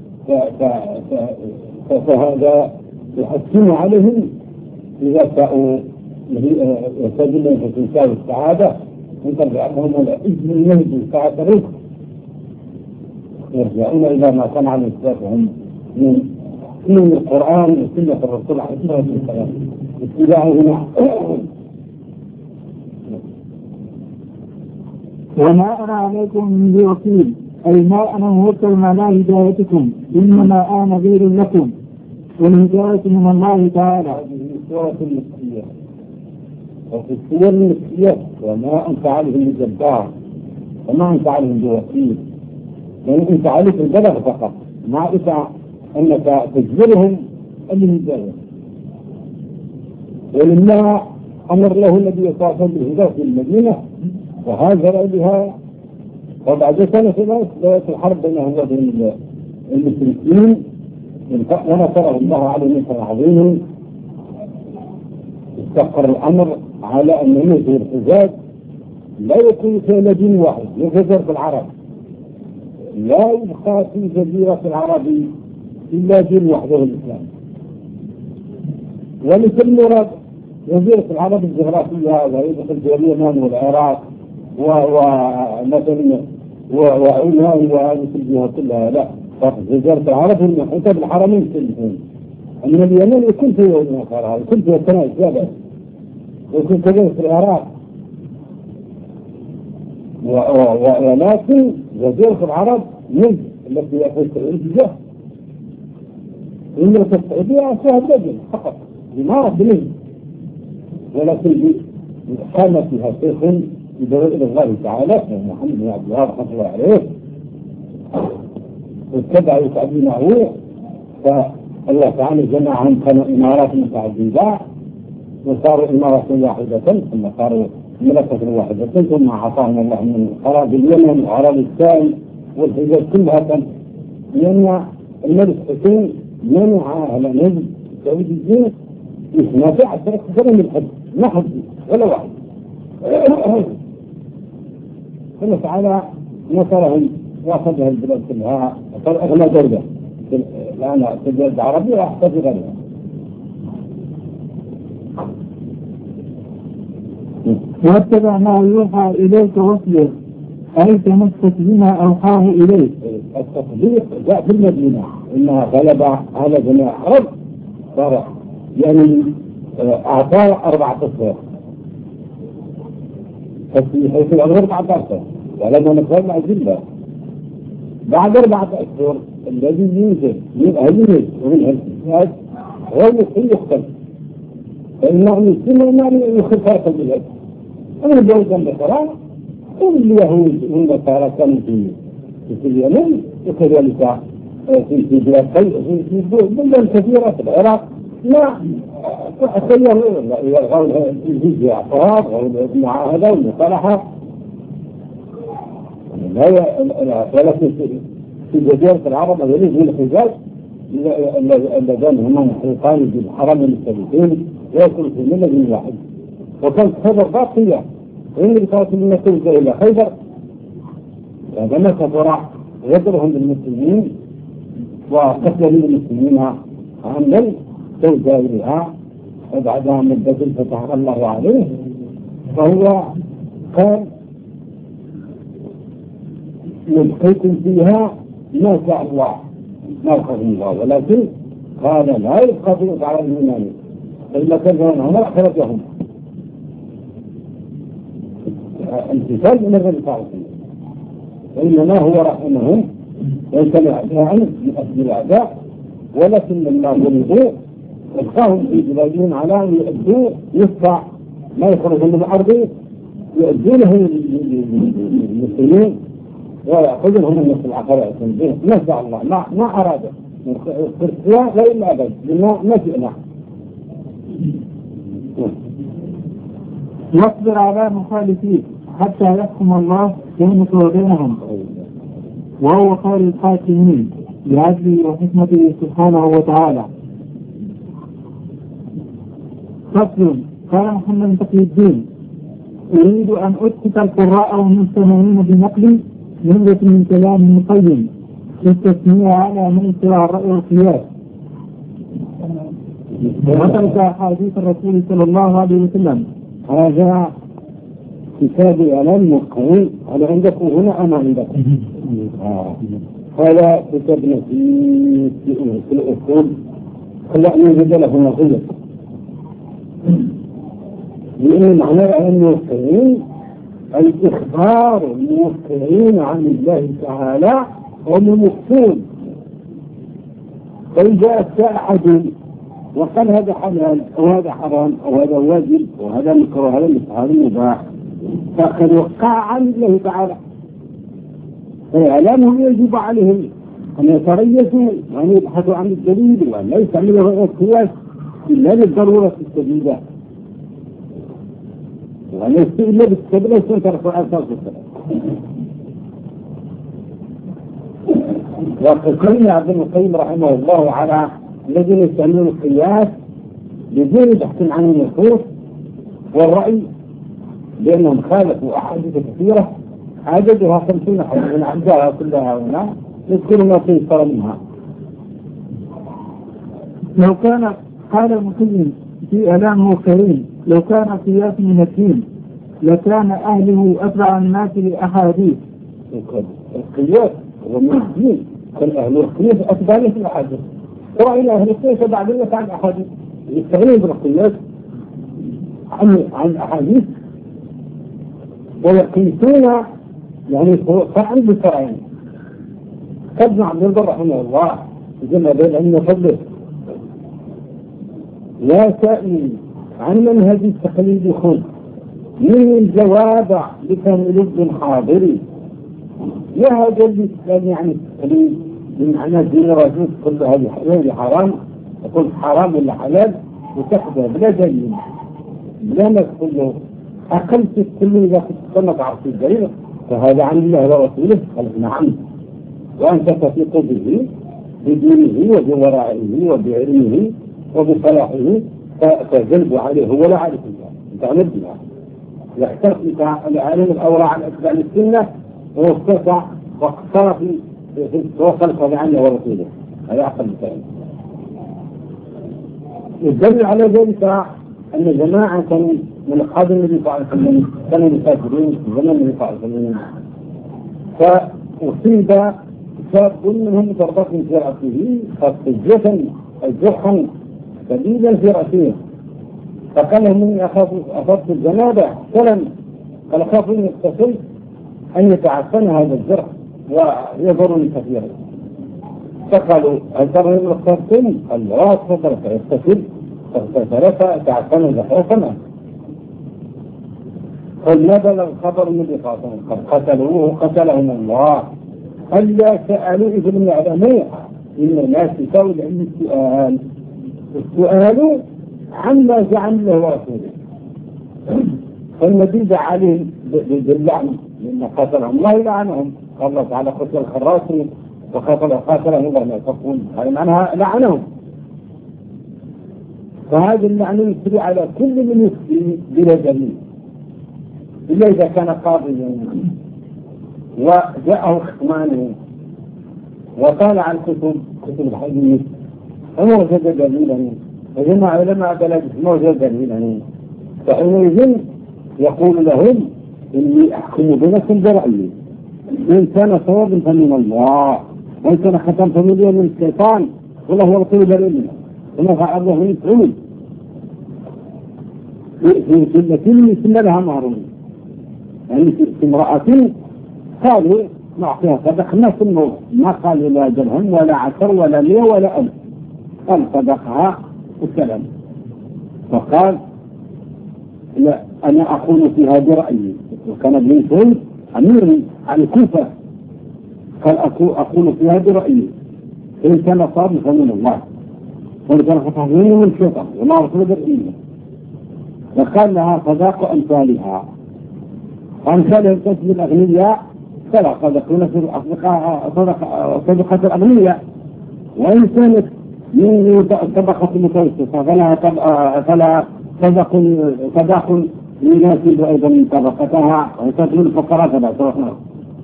فهذا يحكم عليهم إذا ساءوا يستجلون في تلك السعادة أن ترجعهم إلى إذن المهدي ساعة رزق، يرجعون إلى ما كان على إسلافهم من من القرآن وسنة الرسول عليه الصلاة والسلام اتباعهما. وما أنا عليكم بوكيل، أي ما أنا موكل على هدايتكم، إنما أنا نذير لكم والهداية من الله تعالى. هذه سورة المكية، وفي السور المكية وما أنت عليهم بجبار وما أنت عليهم بوكيل، يعني أنت عليك البلغ فقط، ما إذا أنك تجبرهم الهداية. ولله أمر له النبي صلى الله عليه وسلم بالهداية في المدينة وهاجر بها، وبعد سنة بدأت الحرب بينه وبين المشركين ونصره الله عليه نصرا عظيما. استقر الأمر على أن ينهي الحجاز لا يكون في دين واحد يفجر في العرب، لا يبقى في جزيرة العرب إلا دين وحده الإسلام، ولكل مراد جزيرة العرب الجغرافية ويدخل في اليمن والعراق ومثلا وعمان وهذه الجهات كلها، لا فقط جزيرة العرب المحيطة بالحرمين كلهم. أما اليمن يكون في النصارى يكون في السنة السابعة ويكون كذلك في العراق، ولكن جزيرة العرب من التي في السعودية إن السعودية فيها دجل فقط إمارة منه، ولكن قام فيها شيخ يدعو إلى الله تعالى محمد بن عبد الوهاب رحمه الله عليه واتبع تعليمه، الله تعالى جمعهم كانوا إمارات متعددة وصاروا إمارة واحدة ثم صاروا ملكة واحدة ثم أعطاهم الله من أراضي اليمن وأراضي الشام والحجاز كلها كان لأن الملك حسين منع على نجد سعود الدين ما في عشرة سنة من الحج ما حد ولا واحد. الله تعالى نصرهم واخذها البلاد كلها وصار أغنى دولة الآن في البلاد العربية وأحسن في غيرها. واتبع ما يوحى إليك واصبر أي تمسك بما أوحاه إليك. التصديق جاء في المدينة إنها غلب على جميع العرب صار يعني أعطاه أربعة أشهر في حيث الأمر أربعة أشهر ولما نقول مع الجلة بعد أربعة أشهر الذي ينزل من أهله ومن أهله هو المسلم يختلف فإنه المسلم ما يخلف فرق البلاد. أنا بقول جنب القرآن كل اليهود والنصارى كانوا في في اليمن وكذلك في في بلاد في في بلدان كثيرة في العراق ما خيروا يلغون الجزية أعراض والمعاهدة والمصالحة ولكن في جزيرة العرب الذين من الحجاز اللذان هما محيطان بالحرمين الشريفين ويكون في ملة واحد وكانت خيبر باقية وإن كانت من توجه إلى خيبر فلما كفر غدرهم بالمسلمين وقتلوا المسلمين عمدا توجه إليها وبعدها مدة فتح الله عليه فهو قال يبقيكم فيها ما شاء الله ما يبقى الله ولكن قال لا يبقى فيه على اليونان فإذا كان هنا أخرجهم امتثال من الرجل الصالحين وإنما هو رحمهم ويمتنع أعداء من أجل الأعداء ولكن لما ضربوا ألقاهم في بلادهم على أن يؤدوا يدفع ما يخرج من الأرض يؤدونه للمسلمين ويأخذهم الناس العقراء ما شاء الله ما ما أراد الخرسية لا إلا أبد لما ما جئنا. واصبر على مخالفين حتى يحكم الله بينك وبينهم وهو خير الحاكمين بعدله وحكمته سبحانه وتعالى. فصل. قال محمد تقي الدين أريد أن أسكت القراء والمستمعين بنقل جملة من كلام مقيم للتسمية على من اتبع الرأي والقياس وترك أحاديث الرسول صلى الله عليه وسلم. هذا كتاب الإعلام مقيم هذا عندكم هنا أم عندكم؟ آه. هذا كتابنا في في الأصول خلق نجد له نظير لأن معنى الموقعين أي إخبار الموقعين عن الله تعالى والمفتون. فإذا أتى أحد وقال هذا حلال أو هذا حرام أو هذا واجب وهذا مكروه وهذا هذا مباح فقد وقع عن الله تعالى فإعلامهم يجب عليهم أن يتريثوا وأن يبحثوا عن الدليل وأن لا يستعملوا غير القياس إلا للضرورة الشديدة وأن يستعمل بالسبيل وترفع أساس السلام. وقال عبد القيم رحمه الله على الذين يستعملون القياس بدون بحث عن النصوص والرأي لأنهم خالفوا أحاديث كثيرة عددها خمسين حديثا عدها كلها هنا نذكر ما تيسر منها. لو كان قال المسلم في إعلامه كريم لو كان قياس من الدين لكان أهله أتبع الناس لأحاديث. القياس هو من الدين كان أهل القياس أتبع له الأحاديث ورأينا أهل القياس بعد ذلك عن أحاديث يستغنون بالقياس عن عن الأحاديث ويقيسون يعني فعل بفعل. ابن عبد البر رحمه الله جمع بين أن فضله لا سائل عن منهج التقليد خذ من الجواب لكان لب حاضري يا هذا الإسلام يعني التقليد بمعنى دين رجل كل هذه حرام يقول حرام ولا حلال وتاخذها بلا دليل بلا ما تقول له أقلت كل إذا كنت ما تعرف الدليل فهذا عن الله ورسوله. قال نعم، وأنت تثق به بدينه وبورائه وبعلمه وبصلاحه فجلب عليه هو لا عليك انت عن الدنيا يحترق العالم الأورع عن أتباع السنة واستطاع واقترف في وخلق عنه ورسوله. هذا أقل مثال. الدليل على ذلك أن جماعة من قبل النبي صلى الله عليه وسلم كانوا مسافرين في زمن النبي صلى الله عليه وسلم، فأصيب شاب منهم ضربة في رأسه خفية جرحا شديدا في رأسه، فقال لهم إني أخاف أخاف الجنابة سلم، قال أخاف إن اغتسلت أن يتعفن هذا الجرح ويضرني كثيرا. فقالوا هل ترى إن اغتسلتم؟ قال لا تفضل فيغتسل فثلاثة تعفن الجرح سمع. قال ما بلغ خبر النبي صلى الله عليه وسلم قد قتلوه قتلهم الله. ألا سألوا إذ لم يعلموا إن الناس يساوي العلم السؤال، السؤال عما زعم له ورسوله. فالنبي دعا عليهم باللعن لأن قتلهم الله لعنهم. قال الله تعالى قتل الخراس وقتل قاتلهم الله ما تقول هذا معناها لعنهم. فهذا اللعن يسري على كل من يسري بلا دليل إلا إذا كان قاضيا وجاءه خصمانه وطالع الكتب كتب الحديث ووجد دليلا وجمع علماء بلد وجد دليلا، فحينئذ يقول لهم إني أحكم بينكم برأيي، إن كان صواب فمن الله وإن كان خطأ فمن من الشيطان والله هو رسول بريء وما فعل الله من يفعل. في كل سنة لها مهر، يعني في امرأة قالوا نعطيها صدق الناس النور، ما قالوا لا درهم ولا عشر ولا مئة ولا ألف، قال صدقها والسلام. فقال لا أنا أقول فيها برأيي، وكان ابن مسعود أمير على الكوفة قال أقول فيها برأيي إن كان صادقا فمن الله وإن كان خطأ من الشيطان وما رسول برئيه. فقال لها صداق أمثالها، وأمثالها تسجد الأغنياء فلا صدقون في الأصدقاء صدقة الأغنياء، وإن كانت من طبقة متوسطة فلا فلا صدق صداق يناسب أيضا من طبقتها وتدل الفقراء فلا صدقنا.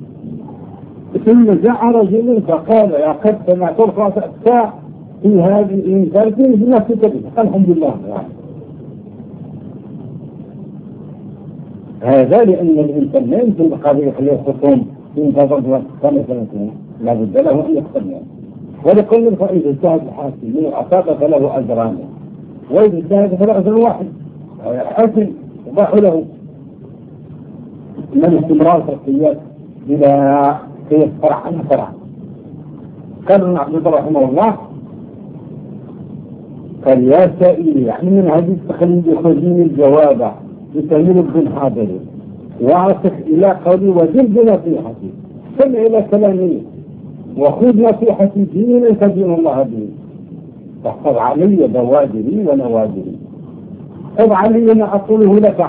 ثم جاء رجل فقال يا قد سمعت الخاص أكثر في هذه الإنسان في نفس كذلك الحمد لله. هذا لأن الإنسان لا يمكن بقضية يخليه الخصوم في انتظار خمس سنتين، لا بد له أن يقتنع. ولكل فإذا اجتهد الحاكم من العصابة فله أجران، وإذا اجتهد فله أجر واحد حسن يباح له. من استمرار في القياس بلا قياس فرع عن فرع. قال ابن عبد الله رحمه الله قال يا سائلي يعني من هذه التخليد خذيني الجواب بتميل بن حاضر واعرفك إلى قولي وزل بنصيحتي، سمع إلى كلامي وخذ نصيحتي دين ليس دين الله به، فاحفظ علي بوادري ونوادري. خذ علي ما أقوله لك،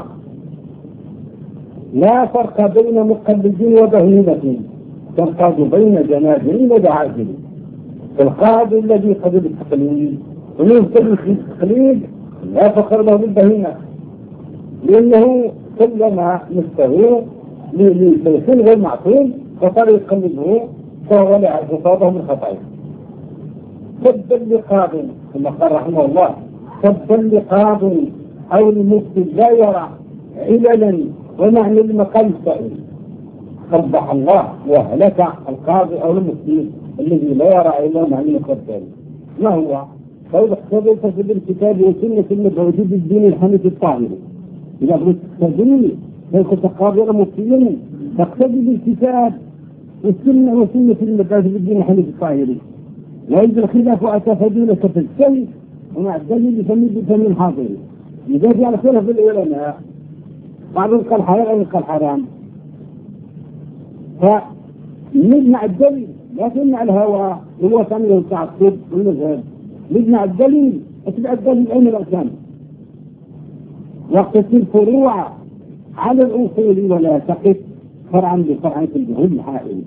لا فرق بين مقلد وبهيمة تنقاد بين جنازل ودعاجل. القاضي الذي قبل التقليد ويبتدي في التقليد لا فخر له بالبهيمة، لأنه كلما مستوى لشيخ غير معصوم فصار يقلده فهو لا يعرف صوابه من خطأه. سبا لقاض كما قال رحمه الله سبا لقاض أو لمفتي لا يرى عللا ومعنى المقام السائل. قبح الله وهلك القاضي أو المفتي الذي لا يرى عللا ومعنى المقام السائل. ما هو؟ فإذا اقتضيت في الكتاب وسنة الموجود الدين الحنيف الطاهر، إذا بدأت تستخدمني فإنك تقابل مفتيين تقتدي بالكتاب والسنة وسنة المبادئ الدين الحنيف الطاهر. وإذا الخلاف أتى فضيلة تجتهد ومع الدليل يسمي بفم الحاضر. إذا جاء الخلاف في العلماء بعضهم قال حلال أو قال حرام، فنجمع الدليل لا تمنع الهوى هو تعمل التعصب والمذهب. نجمع الدليل اتبع الدليل أين الأحكام وقت الفروع على الأصول ولا تقف فرعا بفرعا في الجهود الحائل.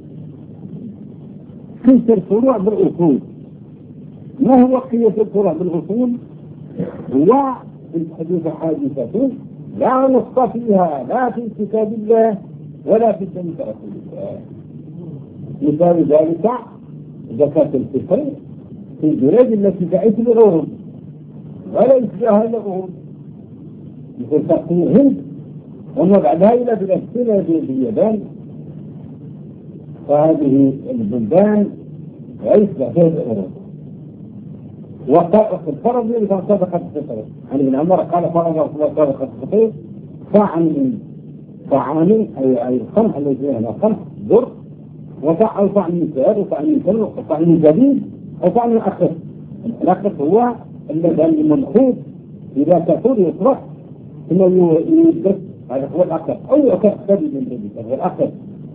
قيس الفروع بالأصول. ما هو قياس الفروع بالأصول؟ هو الحديث حادثة لا نص فيها لا في كتاب الله ولا في سنة رسول الله. مثال ذلك زكاة الفطر في البلاد التي تعيش العروض ولا يشبهها العروض مثل تقطيع الهند وما بعدها إلى بلاد اليابان. فهذه البلدان لا يشبه فيها العروض. وفرض لي صدقة الفطر عن ابن عمر قال فرض رسول الله صدقة الفطر صاعا من طعام أي أي القمح الذي فيها القمح بر وصاع أو صاع من سعر وصاع من سلم وصاع من جديد وصاع من أخف. الأخف هو الذي المنخوض إذا كثر يطرح ثم يدرس هذا هو الأخف أو يؤكد من جديد هذا الأخف.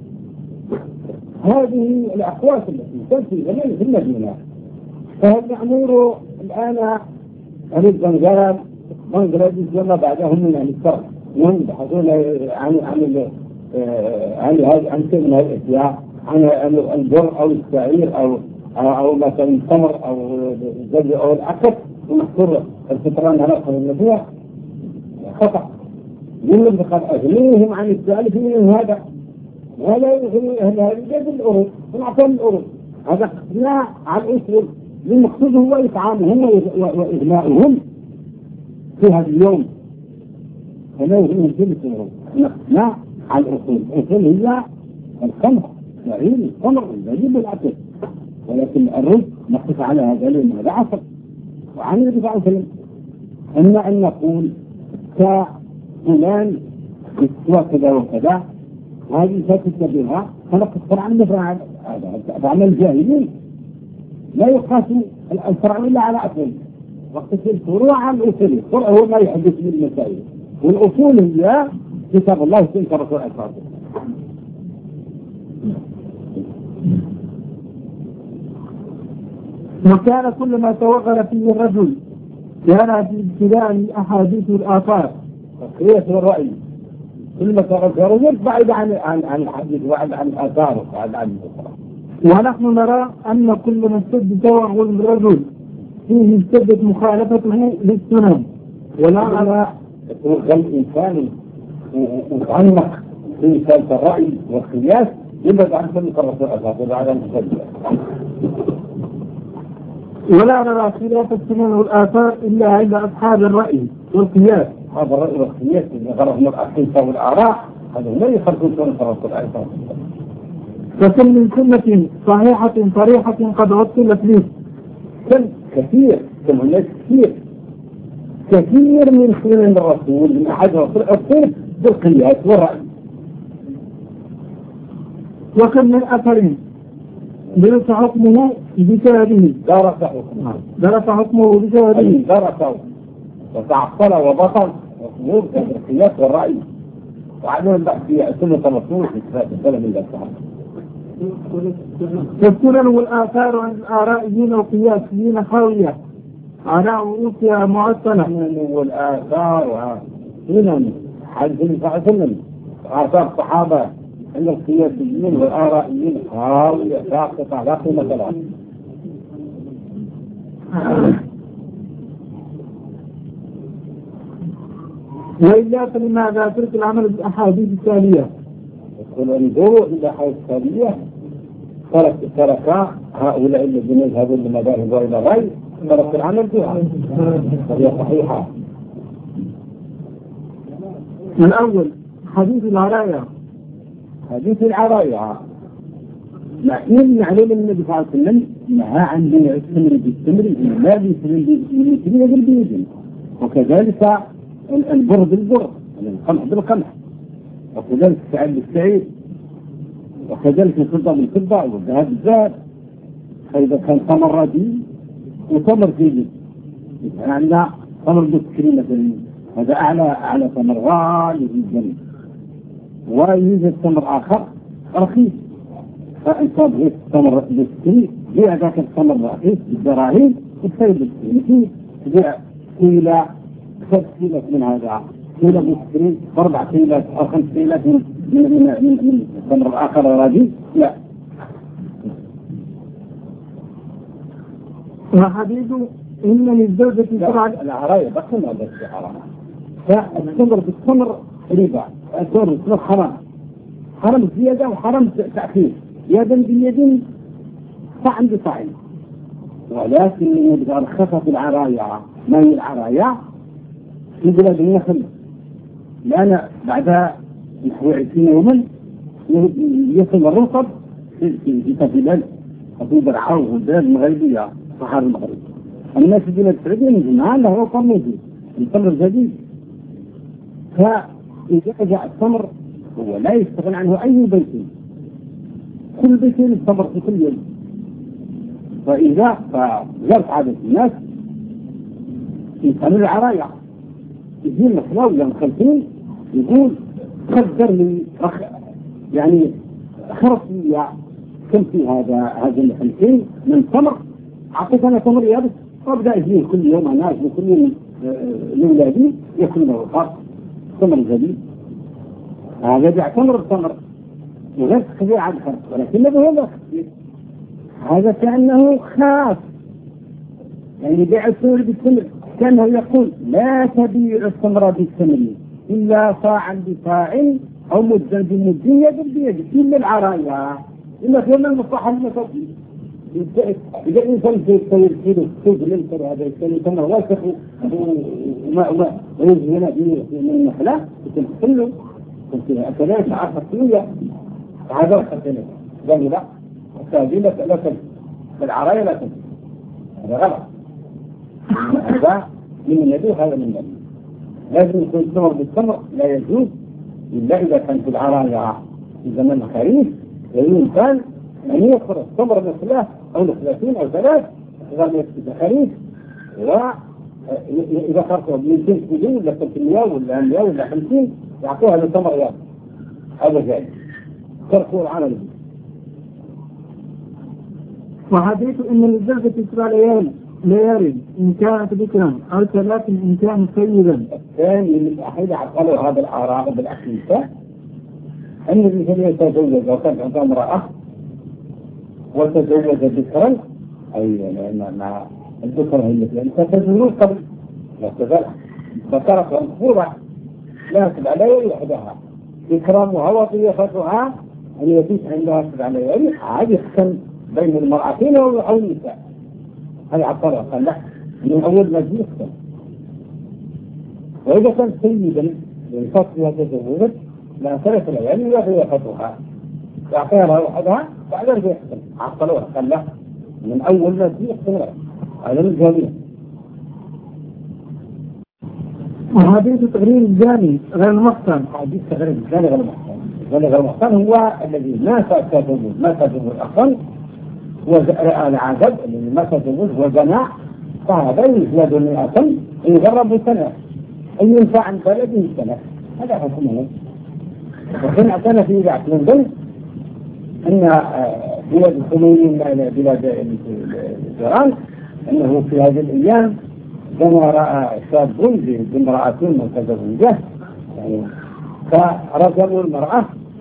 هذه الأقواس التي كانت في زمان في المدينة. فالمأمور الآن أريد بنجرب بنجرب وما بعدهم من أهل الشرع يبحثون عن عن عن هذه عن شيء من هذه الأشياء عن البر أو الشعير أو أو مثلا التمر أو الزبد أو العسل ومحصور الفطران على قول النبوة خطأ. يقول قد أغنيهم عن السؤال في من هذا ولا يغني أهل هذه الجد الأرض ونعطيهم الأرض. هذا اقتناع على الأصول المقصود هو إطعامهم وإغناؤهم في هذا اليوم. فلا يغنيهم كل الأرض اقتناع على الأصول. الأصول هي الخمر الشعير التمر الزبيب والعسل. ولكن الرز نقف على هذا لأن هذا عصر. وعن النبي صلى الله عليه وسلم أما أن نقول كفلان يسوى كذا وكذا هذه فتت بها فنقصر عن نفرع فعمل الجاهلين لا يقاس الفرع إلا على أصل. وقت الفروع عن الأصول الفرع هو ما يحدث بالمسائل والأصول هي كتاب الله وسنة رسول الله. وكان كل ما توغل فيه الرجل كان في ابتداء أحاديث الآثار قياس الرأي. كل ما توغل فيه الرجل بعيد عن عن عن الحديث وبعد عن الآثار وبعد عن الأخرى. ونحن نرى أن كل من اشتد توغل الرجل فيه اشتدت مخالفته للسنن. ولا على توغل الإنسان وتعمق في سالفة الرأي والقياس يبعد عن سنة الرسول الله وبعد عن الحديث. ولا نرى خلاف السنن والآثار إلا عند أصحاب الرأي والقياس. هذا الرأي والقياس اللي غرهم الأحيطة والآراء هذا لا يخرجون سنة الرسول عليه الصلاة والسلام. فكل من سنة صحيحة صريحة قد عطلت ليه كم كثير كم هناك كثير كثير من سنن الرسول من أحد الرسول عطلت بالقياس والرأي. وكم من أثر درس حكمه بسببه درس حكمه درس حكمه بسببه درسه وتعطل وبطل وأمور القياس والرأي وعليهم بقى في سنة الرسول في سنة من الأسعار. فالسنن والآثار عن الآرائيين والقياسيين خاوية على رؤوسها معطلة. السنن والآثار سنن حديث سنن آثار الصحابة عند القياسيين والآرائيين خاوية ساقطة لا قيمة لها. وإلا فلماذا ترك العمل بالأحاديث التالية؟ يقول انظروا إلى الأحاديث التالية ترك ترك هؤلاء الذين يذهبون لمذاهب وإلى غير ترك العمل بها وهي صحيحة. الأول حديث العراية. حديث العراية معنى معلوم النبي صلى الله عليه وسلم نهى عن بيع التمر بالتمر لا بالتمر بالبيض وكذلك البر بالبر القمح بالقمح وكذلك السعير بالسعير وكذلك الفضة بالفضة والذهب بالذهب. فإذا كان تمر رديء وتمر جيد عندنا تمر بالسكري مثلا هذا أعلى أعلى تمر غالي جدا ويوجد تمر آخر رخيص. فأنت بغيت التمر بالسكري جاء ذاك التمر رخيص بالدراهم السيد يمكن تبيع كيلة ثلاث كيلة من هذا كيلة مشترين أربع كيلات أو خمس كيلات من من من من التمر الآخر هذه لا. وحديث إن للزوجة سرعة العراية بقسم هذا الشيء حرام. فالتمر بالتمر ربا، التمر بالتمر حرام، حرام زيادة وحرام تأخير، يدا بيد طعن بطعن. ولكن إذا رخصت العراية ما هي العراية في بلاد النخل، لأن بعدها نحو عشرين يوما يصل الرطب في بلاد في درعا والبلاد المغربية صحراء المغرب. الناس في بلاد السعودية من زمان له رطب موجود، التمر جديد. فإذا جاء التمر هو لا يستغنى عنه أي بيت، كل بيت التمر في كل يوم. فإذا فجرت عادة الناس يسألوا العراية، يجي المخلاو ولا مخلفين يقول قدر لي أخ... يعني خرص لي كم في هذا هذا المخلفين من تمر، أعطيت أنا تمر يابس وأبدأ أجيب كل يوم أنا أجيب كل يوم لأولادي يأكلون الخاص تمر جديد. هذا بيعتمر التمر وغير تخذيه عن خرص، ولكن هو لا خذيه، هذا كأنه خاص يعني بيع التمر بالتمر، كأنه يقول لا تبيع التمر بالتمر إلا صاعا بصاع أو مدا بمد يدا بيد إلا العراية إلا في يوم المصلحة المساكين. إذا الإنسان يستوي كيلو كيلو للتر هذا يستوي تمر واسخ وما وما ويجي هنا من النخلة يتنحل له كذلك عشرة كيلو هذا الخزنة قال لا التهديد لا تنسى بالعراية لا تنسى، هذا غلط. هذا من النبي هذا من النبي لازم يكون التمر بالتمر لا يجوز إلا إذا كان في العراية في زمن الخريف الإنسان أن يخرج التمر نخلة أو نخلتين أو ثلاث غير الخريف، وإذا خرجوا مئتين كيلو ولا ثلاثمائة ولا مئة ولا خمسين يعطوها للتمر يابس، هذا جائز تركوا العمل. وحديث إن للزوجة سبع ليال ليالي إن كانت ذكرا أو ثلاث إن كان سيدا. الثاني من الأحيان عقلوا هذا الآراء بالأخيسة أن الرجل يتزوج وكان عنده امرأة وتزوج ذكرا أي مع الذكر هي التي تتزوج قبل لا تزال فترك مفروضة لا سبع ليالي وحدها إكرامها وضيافتها أن يبيت عندها سبع ليالي عاد يختم بين المرأتين أو النساء. هذا عطرها قال لا من أول ما يختم. وإذا كان سيدا للفصل تزوجت لا ثلاث ليالي وضيافتها يعطيها وحدها بعد ذلك يختم، عطلوها قال لا من أول ما يختم. هذا من الجميع. وحديث تغرير الجاني غير المحسن. حديث تغرير الجاني غير المحسن، غير المحسن هو الذي ما تزوج ما تزوج أصلا ورأى العذاب الذي ما تزوج وزنى، فهذا يزداد مئة يجرب سنة أن ينفع عن بلده سنة. هذا حكمه. وكان اعتنى في ذلك من ضمن أن بلاد الخمينيين بلاد الإيران أنه في هذه الأيام كما رأى شاب بامرأة متزوجة يعني فرجموا المرأة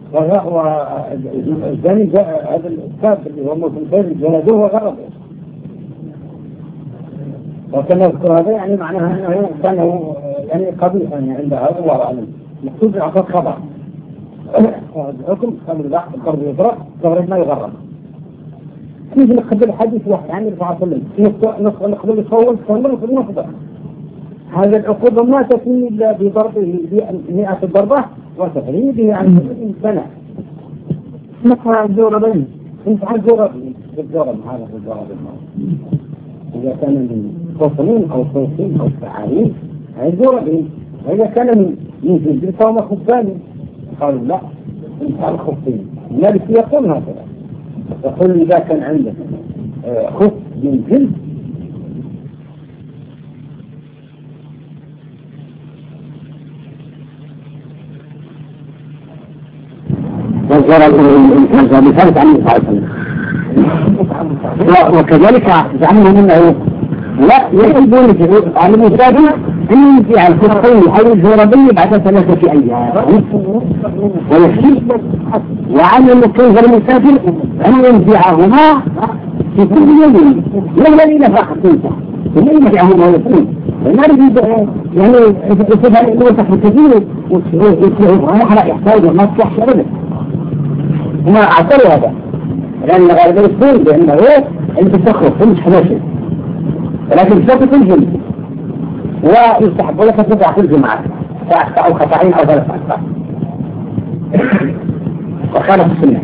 والزاني هذا الشاب اللي هو مسلم جلدوه وغربوه. وكان يذكر هذا يعني معناها أنه كان يعني قبيحا يعني عندها الله أعلم مكتوب عقد خبر الحكم خمر لا الضرب يضرب ضرب ما يغرب. كيف نقبل حديث واحد عن الرسول صلى الله عليه وسلم نقبل الصول صلى في النصب. هذا العقوبة ما تكون إلا بضربه بمئة ضربة وتغريبه عن سنة. نقرأ الجوربين نفع الجوربين الجورب هذا الجورب إذا كان من قصنين أو صوصين أو فعالين الجوربين، وإذا كان من من جلد فهم خفاني قالوا لا انت الخفين. النبي يقول هكذا يقول إذا كان عندك خف من جلد وكذلك زعمهم انه لا يحبون على المسافر أن ينزع الخطين أو الزربي بعد ثلاثة أيام ويكفي. وعلى المكين المسافر أن ينزعهما في كل يوم لا ليلة فقط تنسى لا ينزعهما ويكفي. ما نريد يعني يصير الوسخ الكثير ويحرق يحتاج ما تصلح أبدا. هم اعتروا هذا لأن غالبا يقول بأنه أنت تخرج مش حماشي ولكن تخرج الجن ويستحب لك تدع في الجماعة فأخطأ أو خطأين أو ثلاث أخطاء وخالف السنة.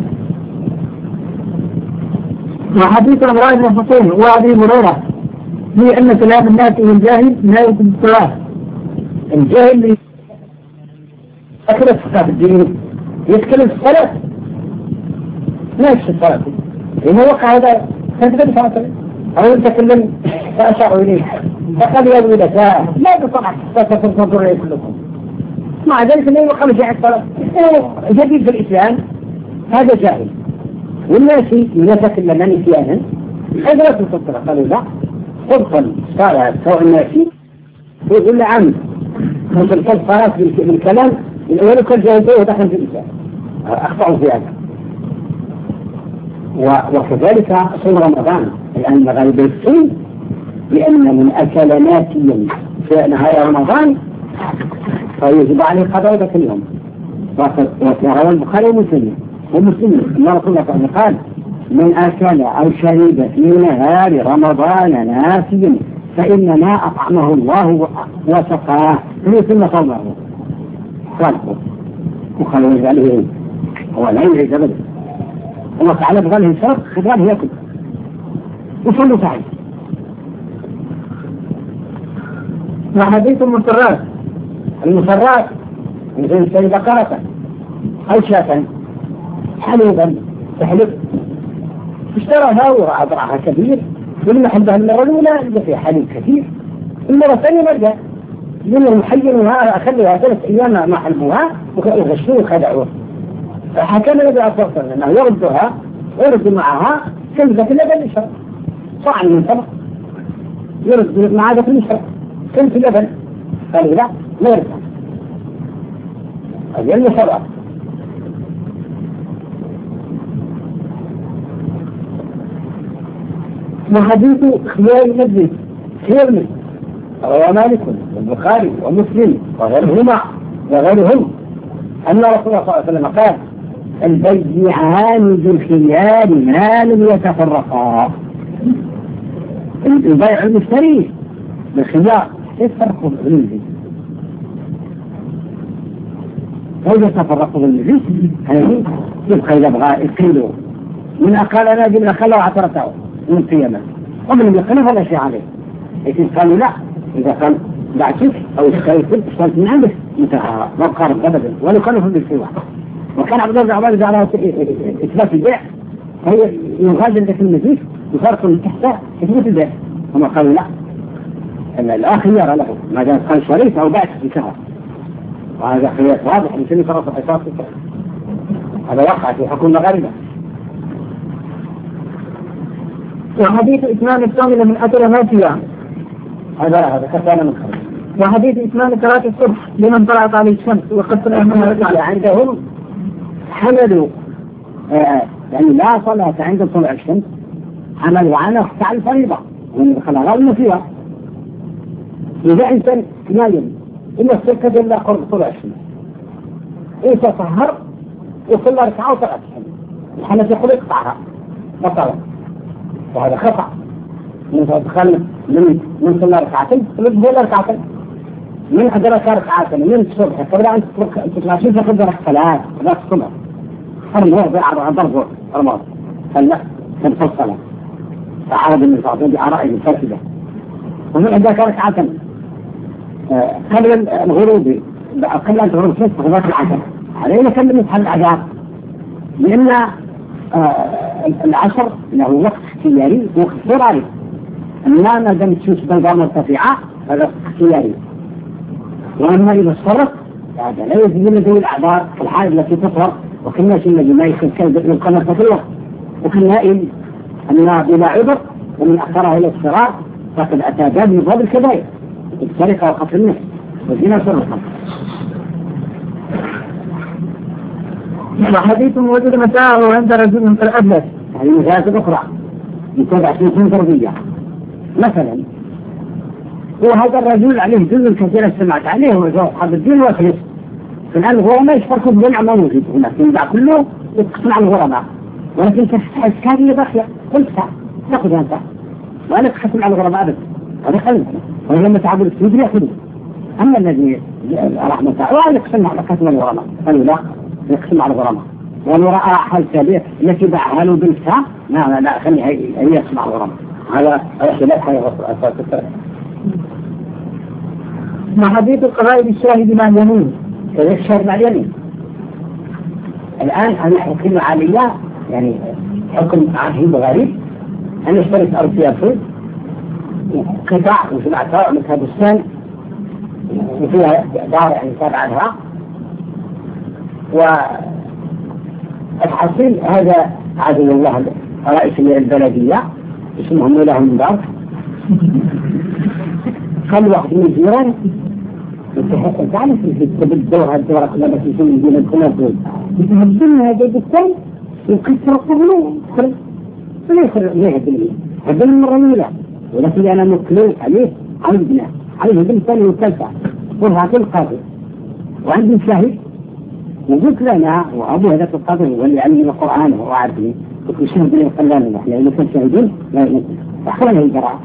وحديث عمران بن حسين وأبي هريرة هي أن كلام الناس والجاهل لا يكون الصلاة. الجاهل اللي أكلت في الدين يتكلم في الصلاة ما يكشف الصلاة إنه وقع هذا كانت بدي فاصل أو يتكلم فأشعر إليه فقال يا ولد لا تصنع فتنظر إليه كلكم مع ذلك أنه يوقع مجاع الصلاة جديد في الإسلام هذا جاهل. والناس يتكلم عن نسيانا هذا لا تصدق قالوا لا تدخل صلاة سواء الناسي ويقول له عم مثل كل صلاة بالكلام الأول كل جاهل ودخل في الإسلام أخطأوا في هذا. وكذلك صوم رمضان لأن المغاربة يفتون لأن من أكل ناسيا في نهاية رمضان فيجب عليه قضاء ذاك اليوم. وروى البخاري ومسلم ومسلم أن رسول الله صلى الله عليه وسلم قال من أكل أو شرب في نهار رمضان ناسيا فإنما أطعمه الله وسقاه ثم صومه صالحه وخلوا يجعله هو لا يعيد أبدا. الله تعالى بغاله يشرب بغاله يأكل وصلوا تعالى. وحديث المسرات المسرات مثل شيء بقرة أو شاة حليبا تحلب اشتراها ورأى ضرعها كبير ولما حلبها المرة الأولى لقى فيها حليب كثير المرة الثانية مرجع لأن المحينها أخلوها ثلاث أيام ما حلبوها وغشوه وخدعوه فحكم النبي عليه الصلاة والسلام أنه يردها ويرد معها كنزة اللبن يشرب صاع من سبق يرد مع ذلك يشرب كنز اللبن قال لا لا يرد هذه المسرات. وحديث خيار المجلس خيار المجلس روى مالك والبخاري ومسلم وغيرهما وغيرهم أن رسول الله صلى الله عليه وسلم قال البيعان بالخيار ما لم يتفرقا. البيع المشتري بالخيار يتفرقوا بالمجلس هذا تفرقوا بالمجلس هذه يبقى إذا بغى يقيلوا من أقال أنا جبنا خلوا عثرته من القيامة ومن لم يقنف ولا شيء عليه لكن قالوا لا إذا قال بعتك أو إشكالك اشتريت من عندك انتهى ما قارب أبدا ولا يقنف بالسواء. وكان عبد الله بن عباس على إثبات البيع هي يغادر ذلك المجلس يفرق من تحته إثبات البيع هم قالوا لا أن لا خيار له ما دام قال شريت أو بعت في شهر وهذا خيار واضح لسنة فرص الحساب هذا وقع في حكم المغاربة. وحديث إتمام الصوم لمن أكل ما فيها هذا هذا كفانا من خير. وحديث إتمام صلاة الصبح لمن طلعت عليه الشمس وقد طلعت عندهم حملوا آه يعني لا صلاة عند طلوع الشمس حملوا على اختع الفريضة ومن خلالها المسيرة إذا إنسان نايم إلا السكة إلا قرب طلوع الشمس إذا سهر وصلى ركعة وطلعت الشمس الحنف يقول اقطعها بطلع وهذا خطأ من تدخل من من صلى ركعتين من صلى ركعتين من أدرك ركعتين من الصبح فبدأ أن تتلاشين فقدرك ثلاث ثلاث الصبح حرم هو بيع ضربه رمض فلا تنفصل الصلاة فعرض النفاق بآرائه الفاسدة ومن أدرك ركعتين قبل الغروب قبل أن تغرب الشمس فقدرك العشر علينا كم نفعل الأعذار لأن العشر له وقت اختياري ووقت اضطراري أما ما دام الشمس بيضاء مرتفعة هذا اختياري وأما إذا اصفرت هذا لا يزيد ذوي الأعذار كالحائض التي تطهر وكالناس الذي ما يخل القمر في الوقت وكالنائم أن بلا عذر ومن أخرها إلى الصراط فقد أتى باب من باب الكبائر السرقة وقتل النفس والزنا سرقة. وحديث وجد متاعه عند رجل في الأبلس. هذه مسائل أخرى يتبع سنة تربية. مثلا وهذا الرجل عليه جزء كثير سمعت عليه وصحاب الدين وأخلص. الآن الغرماء يشتركوا بجمع ما وجد هناك ينبع كله يتقسم على الغرماء، ولكن تحس كان يبخيا قلت تأخذ أنت وأنا تقسم على الغرماء أبدا. هذا خلص ولما تعبوا السيد يأخذوا. أما الذي رحمة الله يقسم على قسم الغرماء قالوا لا يقسم على الغرماء، ولو رأى حال سابية التي باعها له بالساعة لا لا خليها هي يقسم على الغرماء. هذا خلاف حي أساس الترك. مع حديث القضاء بالشاهد مع اليمين كذلك الشاهد مع اليمين. الآن أنا حكم عليا يعني حكم عجيب غريب أن اشتريت أرض فيها فوق قطع وسمعتها مثل بستان وفيها دار يعني تابعة لها، والحصيل هذا عدو الله رئيس البلدية اسمه مولاهم من دار خلوا واحد من الجيران تعرف بالدور هالدورة كلها بس يسمى الجيران الكلها دول يتهبلنا هذا البستان ويكسر قبله فليخر ليه هدلني هدل مرة ميلا، ولكن أنا مكلوك عليه عيدنا عليه هدل ثاني وثالثة قلها كل قاضي وعندي شاهد وقلت لنا وأبو هذا القاضي هو اللي علمني القرآن وهو عارفني وكل شهد لي قلاني نحن لأنه كان شاهدين لا يمكن أخرنا الجراء.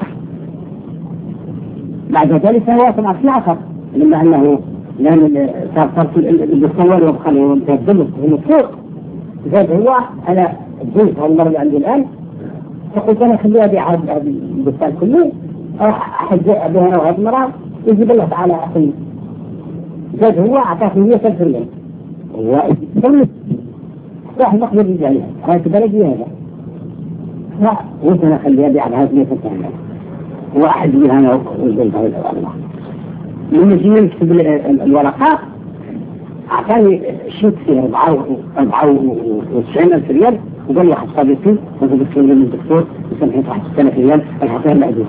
بعد ذلك فهو سمع في عصر لما أنه لأن صار التصور وبخليه يتهدل من السوق زاد هو أنا الجيش هالمرة اللي عندي الآن فقلت أنا خليها بيع البستان كله أحد أبوها أنا وهذه المرأة يجيب الله تعالى أخي زاد هو أعطاه مية ألف ريال وقلت راح نقبل رجالها هاي بلدي هذا لا وانت أنا خليها بيع هذه مية ألف ريال واحد بها أنا وزيت هذا الله لما جينا نكتب الورقات أعطاني شيء فيه أربعة أربعة وتسعين ألف ريال وقال لي واحد صديقي وقال لي من الدكتور وسمحت واحد ستين ريال الحصير الأدوية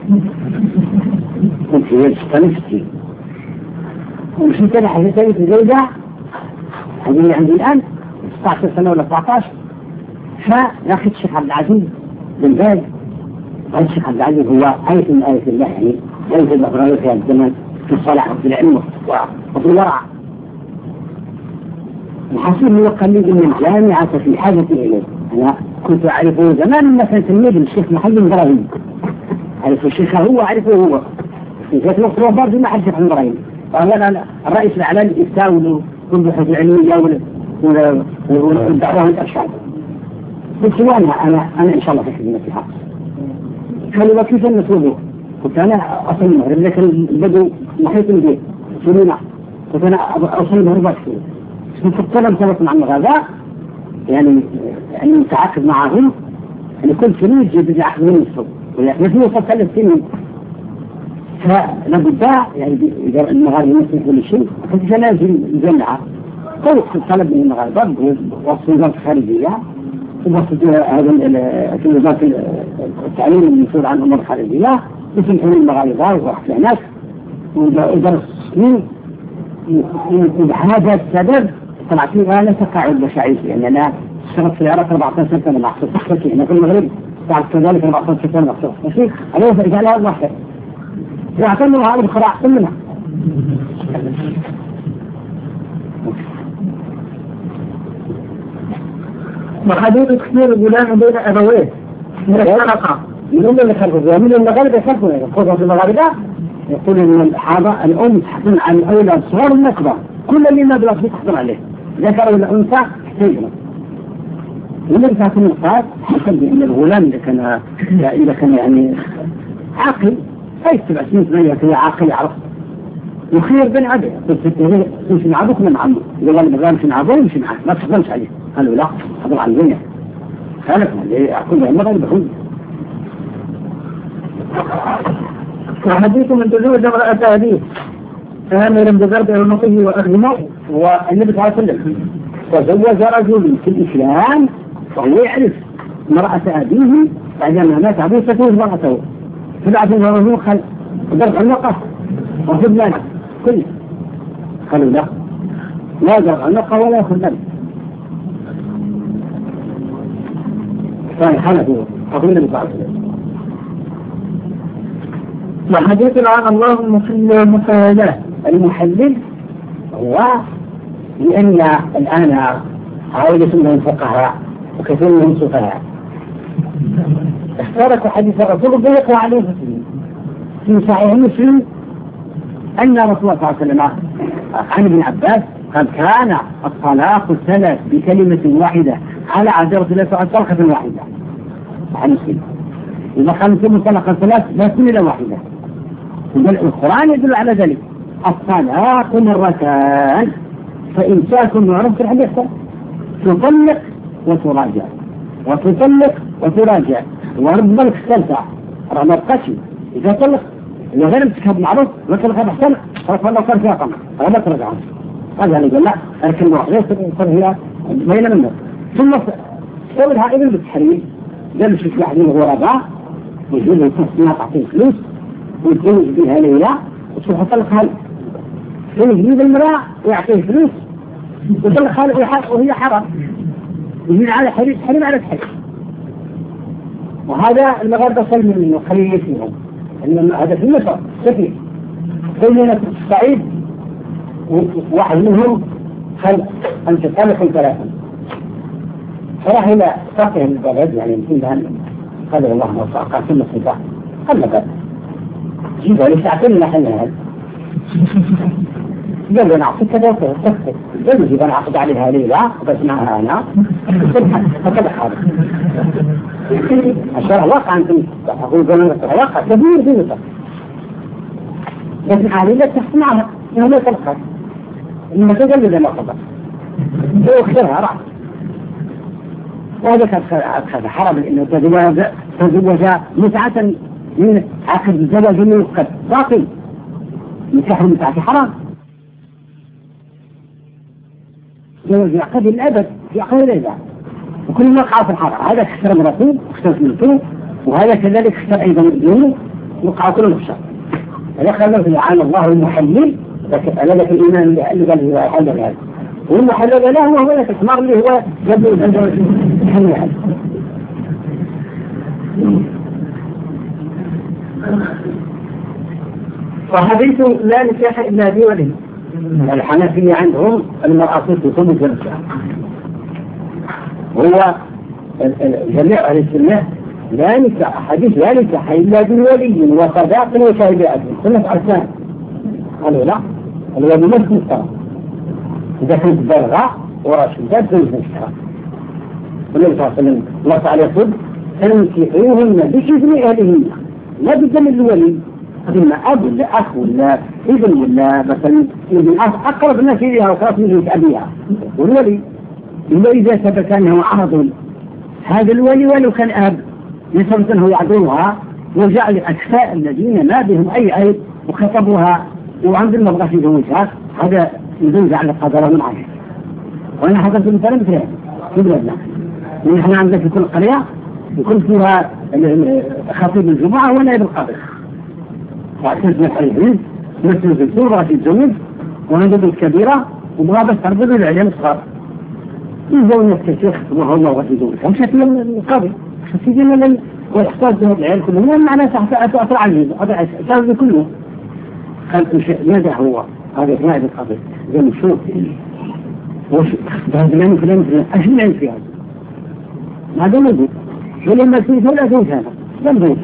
كنت ريال ستين ستين ومشيت أنا حسيتني في زوجة هذه اللي عندي الآن ستة عشر سنة ولا سبعة عشر فناخذ الشيخ عبد العزيز بن باز. هذا الشيخ عبد العزيز هو آية من آية الله يعني آية الأخرى في الزمن في الصلاح وفي العلم وفي الورع. الحصيل هو قليل من الجامعة في حاجة إليه. أنا كنت أعرفه زمان مثلا تلميذ الشيخ محمد إبراهيم أعرف الشيخ هو أعرفه هو في ذات الوقت هو برضه ما أعرف عن إبراهيم. قال الرئيس الإعلامي الإفتاء والبحوث العلمية والدعوة والإرشاد. قلت أنا أنا أنا إن شاء الله في خدمتها. قالوا كيف نسويه؟ قلت أنا أصل المغرب لكن البدو محيط البيت سنينة قلت أنا أوصل المغرب أكثر. كنت أتكلم سبق عن الغذاء يعني يعني متعاقد معهم يعني كل سنة يجب يأخذ من السوق ولكن يوصل ثلاث سنين فلابد يعني إذا المغاربة مثل كل شيء كنت لازم نجمعها طرق الطلب من المغاربة وصف وزارة الخارجية ووصف هذا في وزارة التعليم المسؤول عن الأمور الخارجية يسمحون المغاربة وواحد هناك ودرس سنين وبهذا السبب طلعت لي أنا تقاعد بشعيش يعني أنا اشتغلت في العراق أربعة عشر سنة مع أحسن صحتي هنا في المغرب بعد كذلك أربعة عشر سنة مع أحسن صحتي عليه فإجعلها الله خير واعتمدوا هذا الخراع كلنا. وحدود تخيير الغلام بين أبويه من الحلقة من أم اللي خلفه ومن المغاربة يخلفون يقولون في المغاربة يقول إن الحاضة الأم تحكم عن الأولاد الصغار والنكبة كل اللي ما بلغ فيه تحكم عليه ذكر ولا أنثى تحتاجنا ومن تحكم القاد حكم بأن الغلام إذا كان إذا كان يعني عاقل أي سبع سنين ثمانية كذا عاقل يعرف يخير بين عبد يمشي مع أبوك من عمه إذا قال مغام يمشي مع أبوه يمشي معه ما تحضرش عليه قالوا لا حضر على الدنيا خالف اللي أقول له المغرب بخون. وحديث من تزوج امرأة أبيه آمرا بضرب عنقه وأخذ ماءه والنبي صلى الله عليه وسلم تزوج رجل في الإسلام وهو يعرف امرأة أبيه بعدما مات أبوه ستزوج امرأته سبعة ورزوق خل ودرع النقة وخذ لنا كله خلوا له لا درع النقة ولا يأخذ لنا كان حنفي أقول لك بعض وحديث عن الله المحلل والمحلل المحلل هو لأن الآن عائلة من الفقهاء وكثير من السفهاء اختارت حديث الرسول بيقع عليه في صحيح مسلم أن رسول الله صلى الله عليه وسلم عن ابن عباس قد كان الطلاق الثلاث بكلمة واحدة على عهد رسول الله صلى الله عليه وسلم طلقة واحدة عن مسلم إذا كان ثم طلقة ثلاث لا تكون إلا واحدة القرآن يدل على ذلك الطلاق مرتان فإمساك معروف في الحديث تطلق وتراجع وتطلق وتراجع وربما اختلفا رغم القشي إذا طلق إذا غير امسكها معروف وطلقها بحسن فرق الله صار فيها طمع فلا ترجع هذا اللي قال لا أركن واحد ليس صار هي بين منه ثم صورها ابن بالتحريم قال شو واحد من الغرباء ويجيب له تصنيع تعطيه فلوس ويتزوج بها ليلة وتروح تطلقها يجيب المرأة ويعطيه فلوس وتطلقها وهي حرام يجيب على حريم حريم على الحريم وهذا المغاربة سلم منه خليه يسمعهم هذا في مصر كثير بيننا في الصعيد واحد منهم خلق أن تطلقوا ثلاثا فراح إلى فقه البلد يعني يمكن جهنم قال الله ما قال ثم الصباح قال لك جيبها لساعتين لحلها هذا قال له نعطيك كذا وكذا قال له جيب أنا أعقد عليها ليلة وبسمعها أنا فكذا حاضر الشرع واقع أنتم تقول قولنا الشرع واقع كبير في مصر لكن هذه لا تحكم معها إنه لا تلقى إنما تجلد ما قضى هو اختارها رأى وهذا كان حرام لأنه تزوج تزوج متعة من عقد الزواج من القد باطل نكاح المتعة حرام زواج عقد الأبد في عقد الإذا وكل ما وقع في الحرام هذا اختار مرتين واختار ملكه وهذا كذلك اختار أيضا دينه وقع كل الشر هذا خلنا في عام الله المحلل أنا لك الإيمان اللي قال هو حل هذا والمحلل له وهو لا تسمر اللي هو يبدو حل هذا وحديث لا نكاح إلا بولي الحنفية عندهم المرأة تصوم الجلسة هو جميع أهل السنة لا نكاح حديث لا نكاح إلا بولي وصداق وشهداء سنة أركان قالوا لا الولي مش مستوى إذا كنت برغة وراشدات زوج مستوى والنبي صلى الله عليه وسلم نص على صدق فننكحوهن بإذن أهلهن لا بدل الولي إما أب ولا أخ ولا ابن ولا مثلا ابن أقرب الناس إليها وخاص من أبيها والولي إلا إذا ثبت أنه عرض هذا الولي ولو كان أب يثبت أنه يعذرها وجعل الأكفاء الذين ما بهم أي عيب وخطبوها وعند المبغى في زوجها هذا يدل على القدر من عنه وأنا حضرت مثلا مثل هذا في بلادنا ونحن عندنا في كل قرية يكون فيها خطيب الجمعة ونائب القاضي وعشان الحريم مثل في السورة في الزوج وعنده الكبيرة وبغى بس تربط العلم الصغار يزوج نفس الشيخ وهو الله وغسل زوجها مش هتلاقي القاضي مش هتلاقي ويحتاج بهذا العيال كلهم معناه سأطلع عنه هذا أساس كله خلق شيء ماذا هو هذا نائب القاضي زي ما نشوف وش بهذا العلم فلان فلان أيش العلم في هذا هذا موجود ولما في ولا زوج هذا لم زوج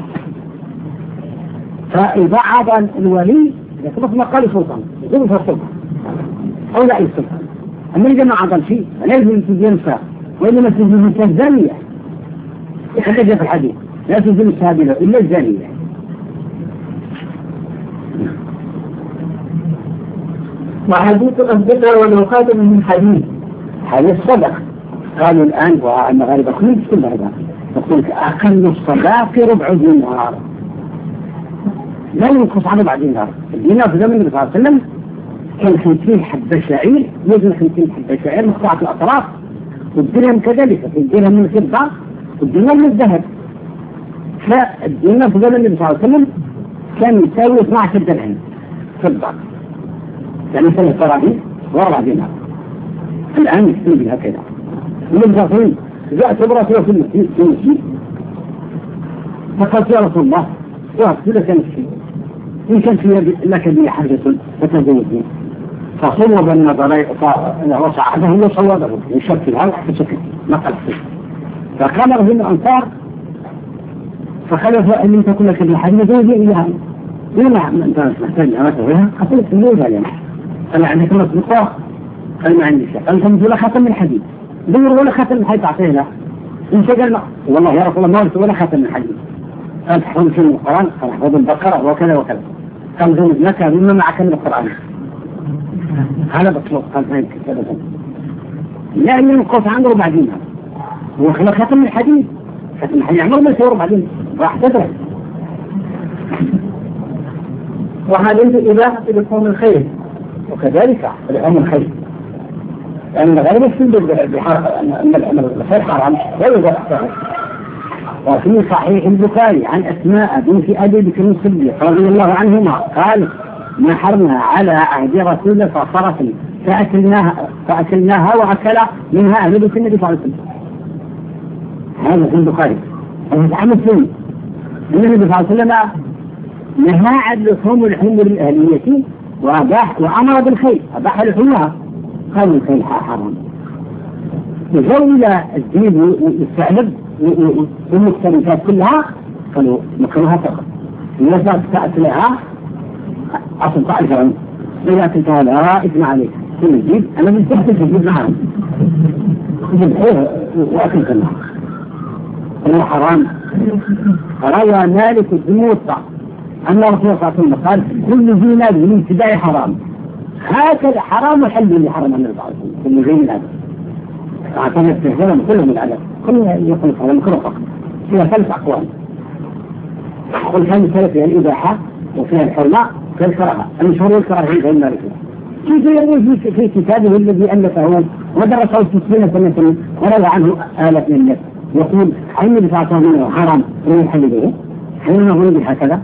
فإذا عاد الولي إذا كنت ما قال سلطان يقول فالسلطان أو لا السلطان أما إذا ما عضل شيء فلا يجب ينسى وإنما تجب الزانية يخرج في الحديث لا تجب السابلة إلا الزانية وحديث أصدقاء والوقات من حديث حديث صدق قالوا الآن والمغاربة كلهم كل هذا يقول أقل الصداق ربع دينار لا ينقص على بعض دينار الدينار في زمن النبي صلى الله عليه وسلم كان خمسين حبة شعير يوزن خمسين حبة شعير مقطعة الأطراف والدرهم كذلك الدرهم من الفضة والدينار من الذهب فالدينار في زمن النبي صلى الله عليه وسلم كان يساوي اثنا عشر درهم فضة، يعني ثلاث دراهم واربع دينار. الآن يستوي هكذا. النبي صلى الله عليه وسلم جاءت امرأة في المسجد فقالت يا رسول الله وأكتب لك نفسي إن كان في لك بي حاجة فتزوجني. فصوب النظر وصعده وصوده يشكلها وحتى شكل ما قال فيه. فقال رجل الأنصار فخلف أن لم تكن لك بي حاجة زوجي إياها. قال نعم أنت محتاج أن أتوها قلت زوجها اليوم. قال عندك مصدقاء؟ قال ما عندي شيء. قال تمثل خاتم من حديد. دور ولا خاتم من حديد تعطيه له. إن شاء والله يا رسول الله ما ورث ولا خاتم من حديد. قال تحفظ شيء من القرآن؟ قال احفظ البقرة وكذا وكذا. قال زوج لك مما معك من القرآن. هذا بطلق. قال هيك كذا لا إلا نقص عنه ربع دينار هو خلق خاتم من الحديد. خاتم من الحديد عمر ما يسوي ربع دينار راح تدرس. وهذا إضافة لحوم الخير وكذلك لحوم الخير لأن الغالب يستند أن الخير حرام لا يوجد أحسن. وفي صحيح البخاري عن أسماء بنت أبي بكر الصديق رضي الله عنهما قال نحرنا على عهد رسول الله صلى الله عليه وسلم فأكلناها, فأكلناها وأكل منها أهل بيت النبي صلى الله عليه وسلم. هذا في البخاري. هذا عام السنة النبي صلى الله عليه وسلم نهى عن لحوم الحمر الأهلية وأباح وأمر بالخير أباح لحومها. قالوا الخير حرام. يجول الزيد والثعلب والمختلفات كلها قالوا مكروها فقط. الناس تأكلها أصل تعرف عنه إذا أكلتها لا إثم عليك. كل الجيد أنا من تحت الجيد معهم يذبحوه وأكل كلها هو حرام. روى مالك الموطأ أن رسول الله صلى الله عليه وسلم قال كل ذي ناب من ابتداء حرام. هكذا حرام وحل اللي حرم النبي صلى الله عليه وسلم كل ذي ناب. أعتقد استهزاءهم كلهم العدد كلهم يقول هذا مكروه فقط. فيها ثلاث أقوال. قل كان ثلاث فيها الإباحة وفيها الحرمة وفيها الكراهة. المشهور والكراهة في المالك. كيف يقول في كتابه الذي ألفه ودرسه ستين سنة وروى عنه آلاف من الناس يقول عين بفاعته منه حرام ومن حلبه حين نقول بهكذا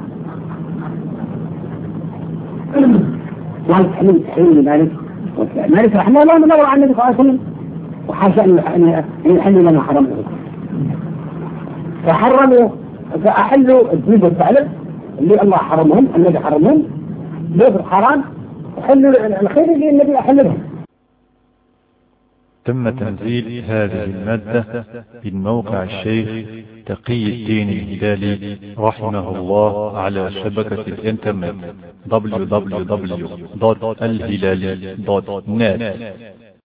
وقال تحليل تحليل لمالك مالك رحمه الله منور عن النبي صلى الله عليه وسلم وحاشا أن يحل لنا حرام فحرموا فأحلوا الذنوب والثعلب اللي الله حرمهم النبي حرمهم بيضر حرام وحلوا الخير اللي النبي أحلهم. تم تنزيل هذه المادة من موقع الشيخ تقي الدين الهلالي رحمه الله على شبكة الإنترنت دبليو دبليو دبليو دوت الهلالي دوت نت.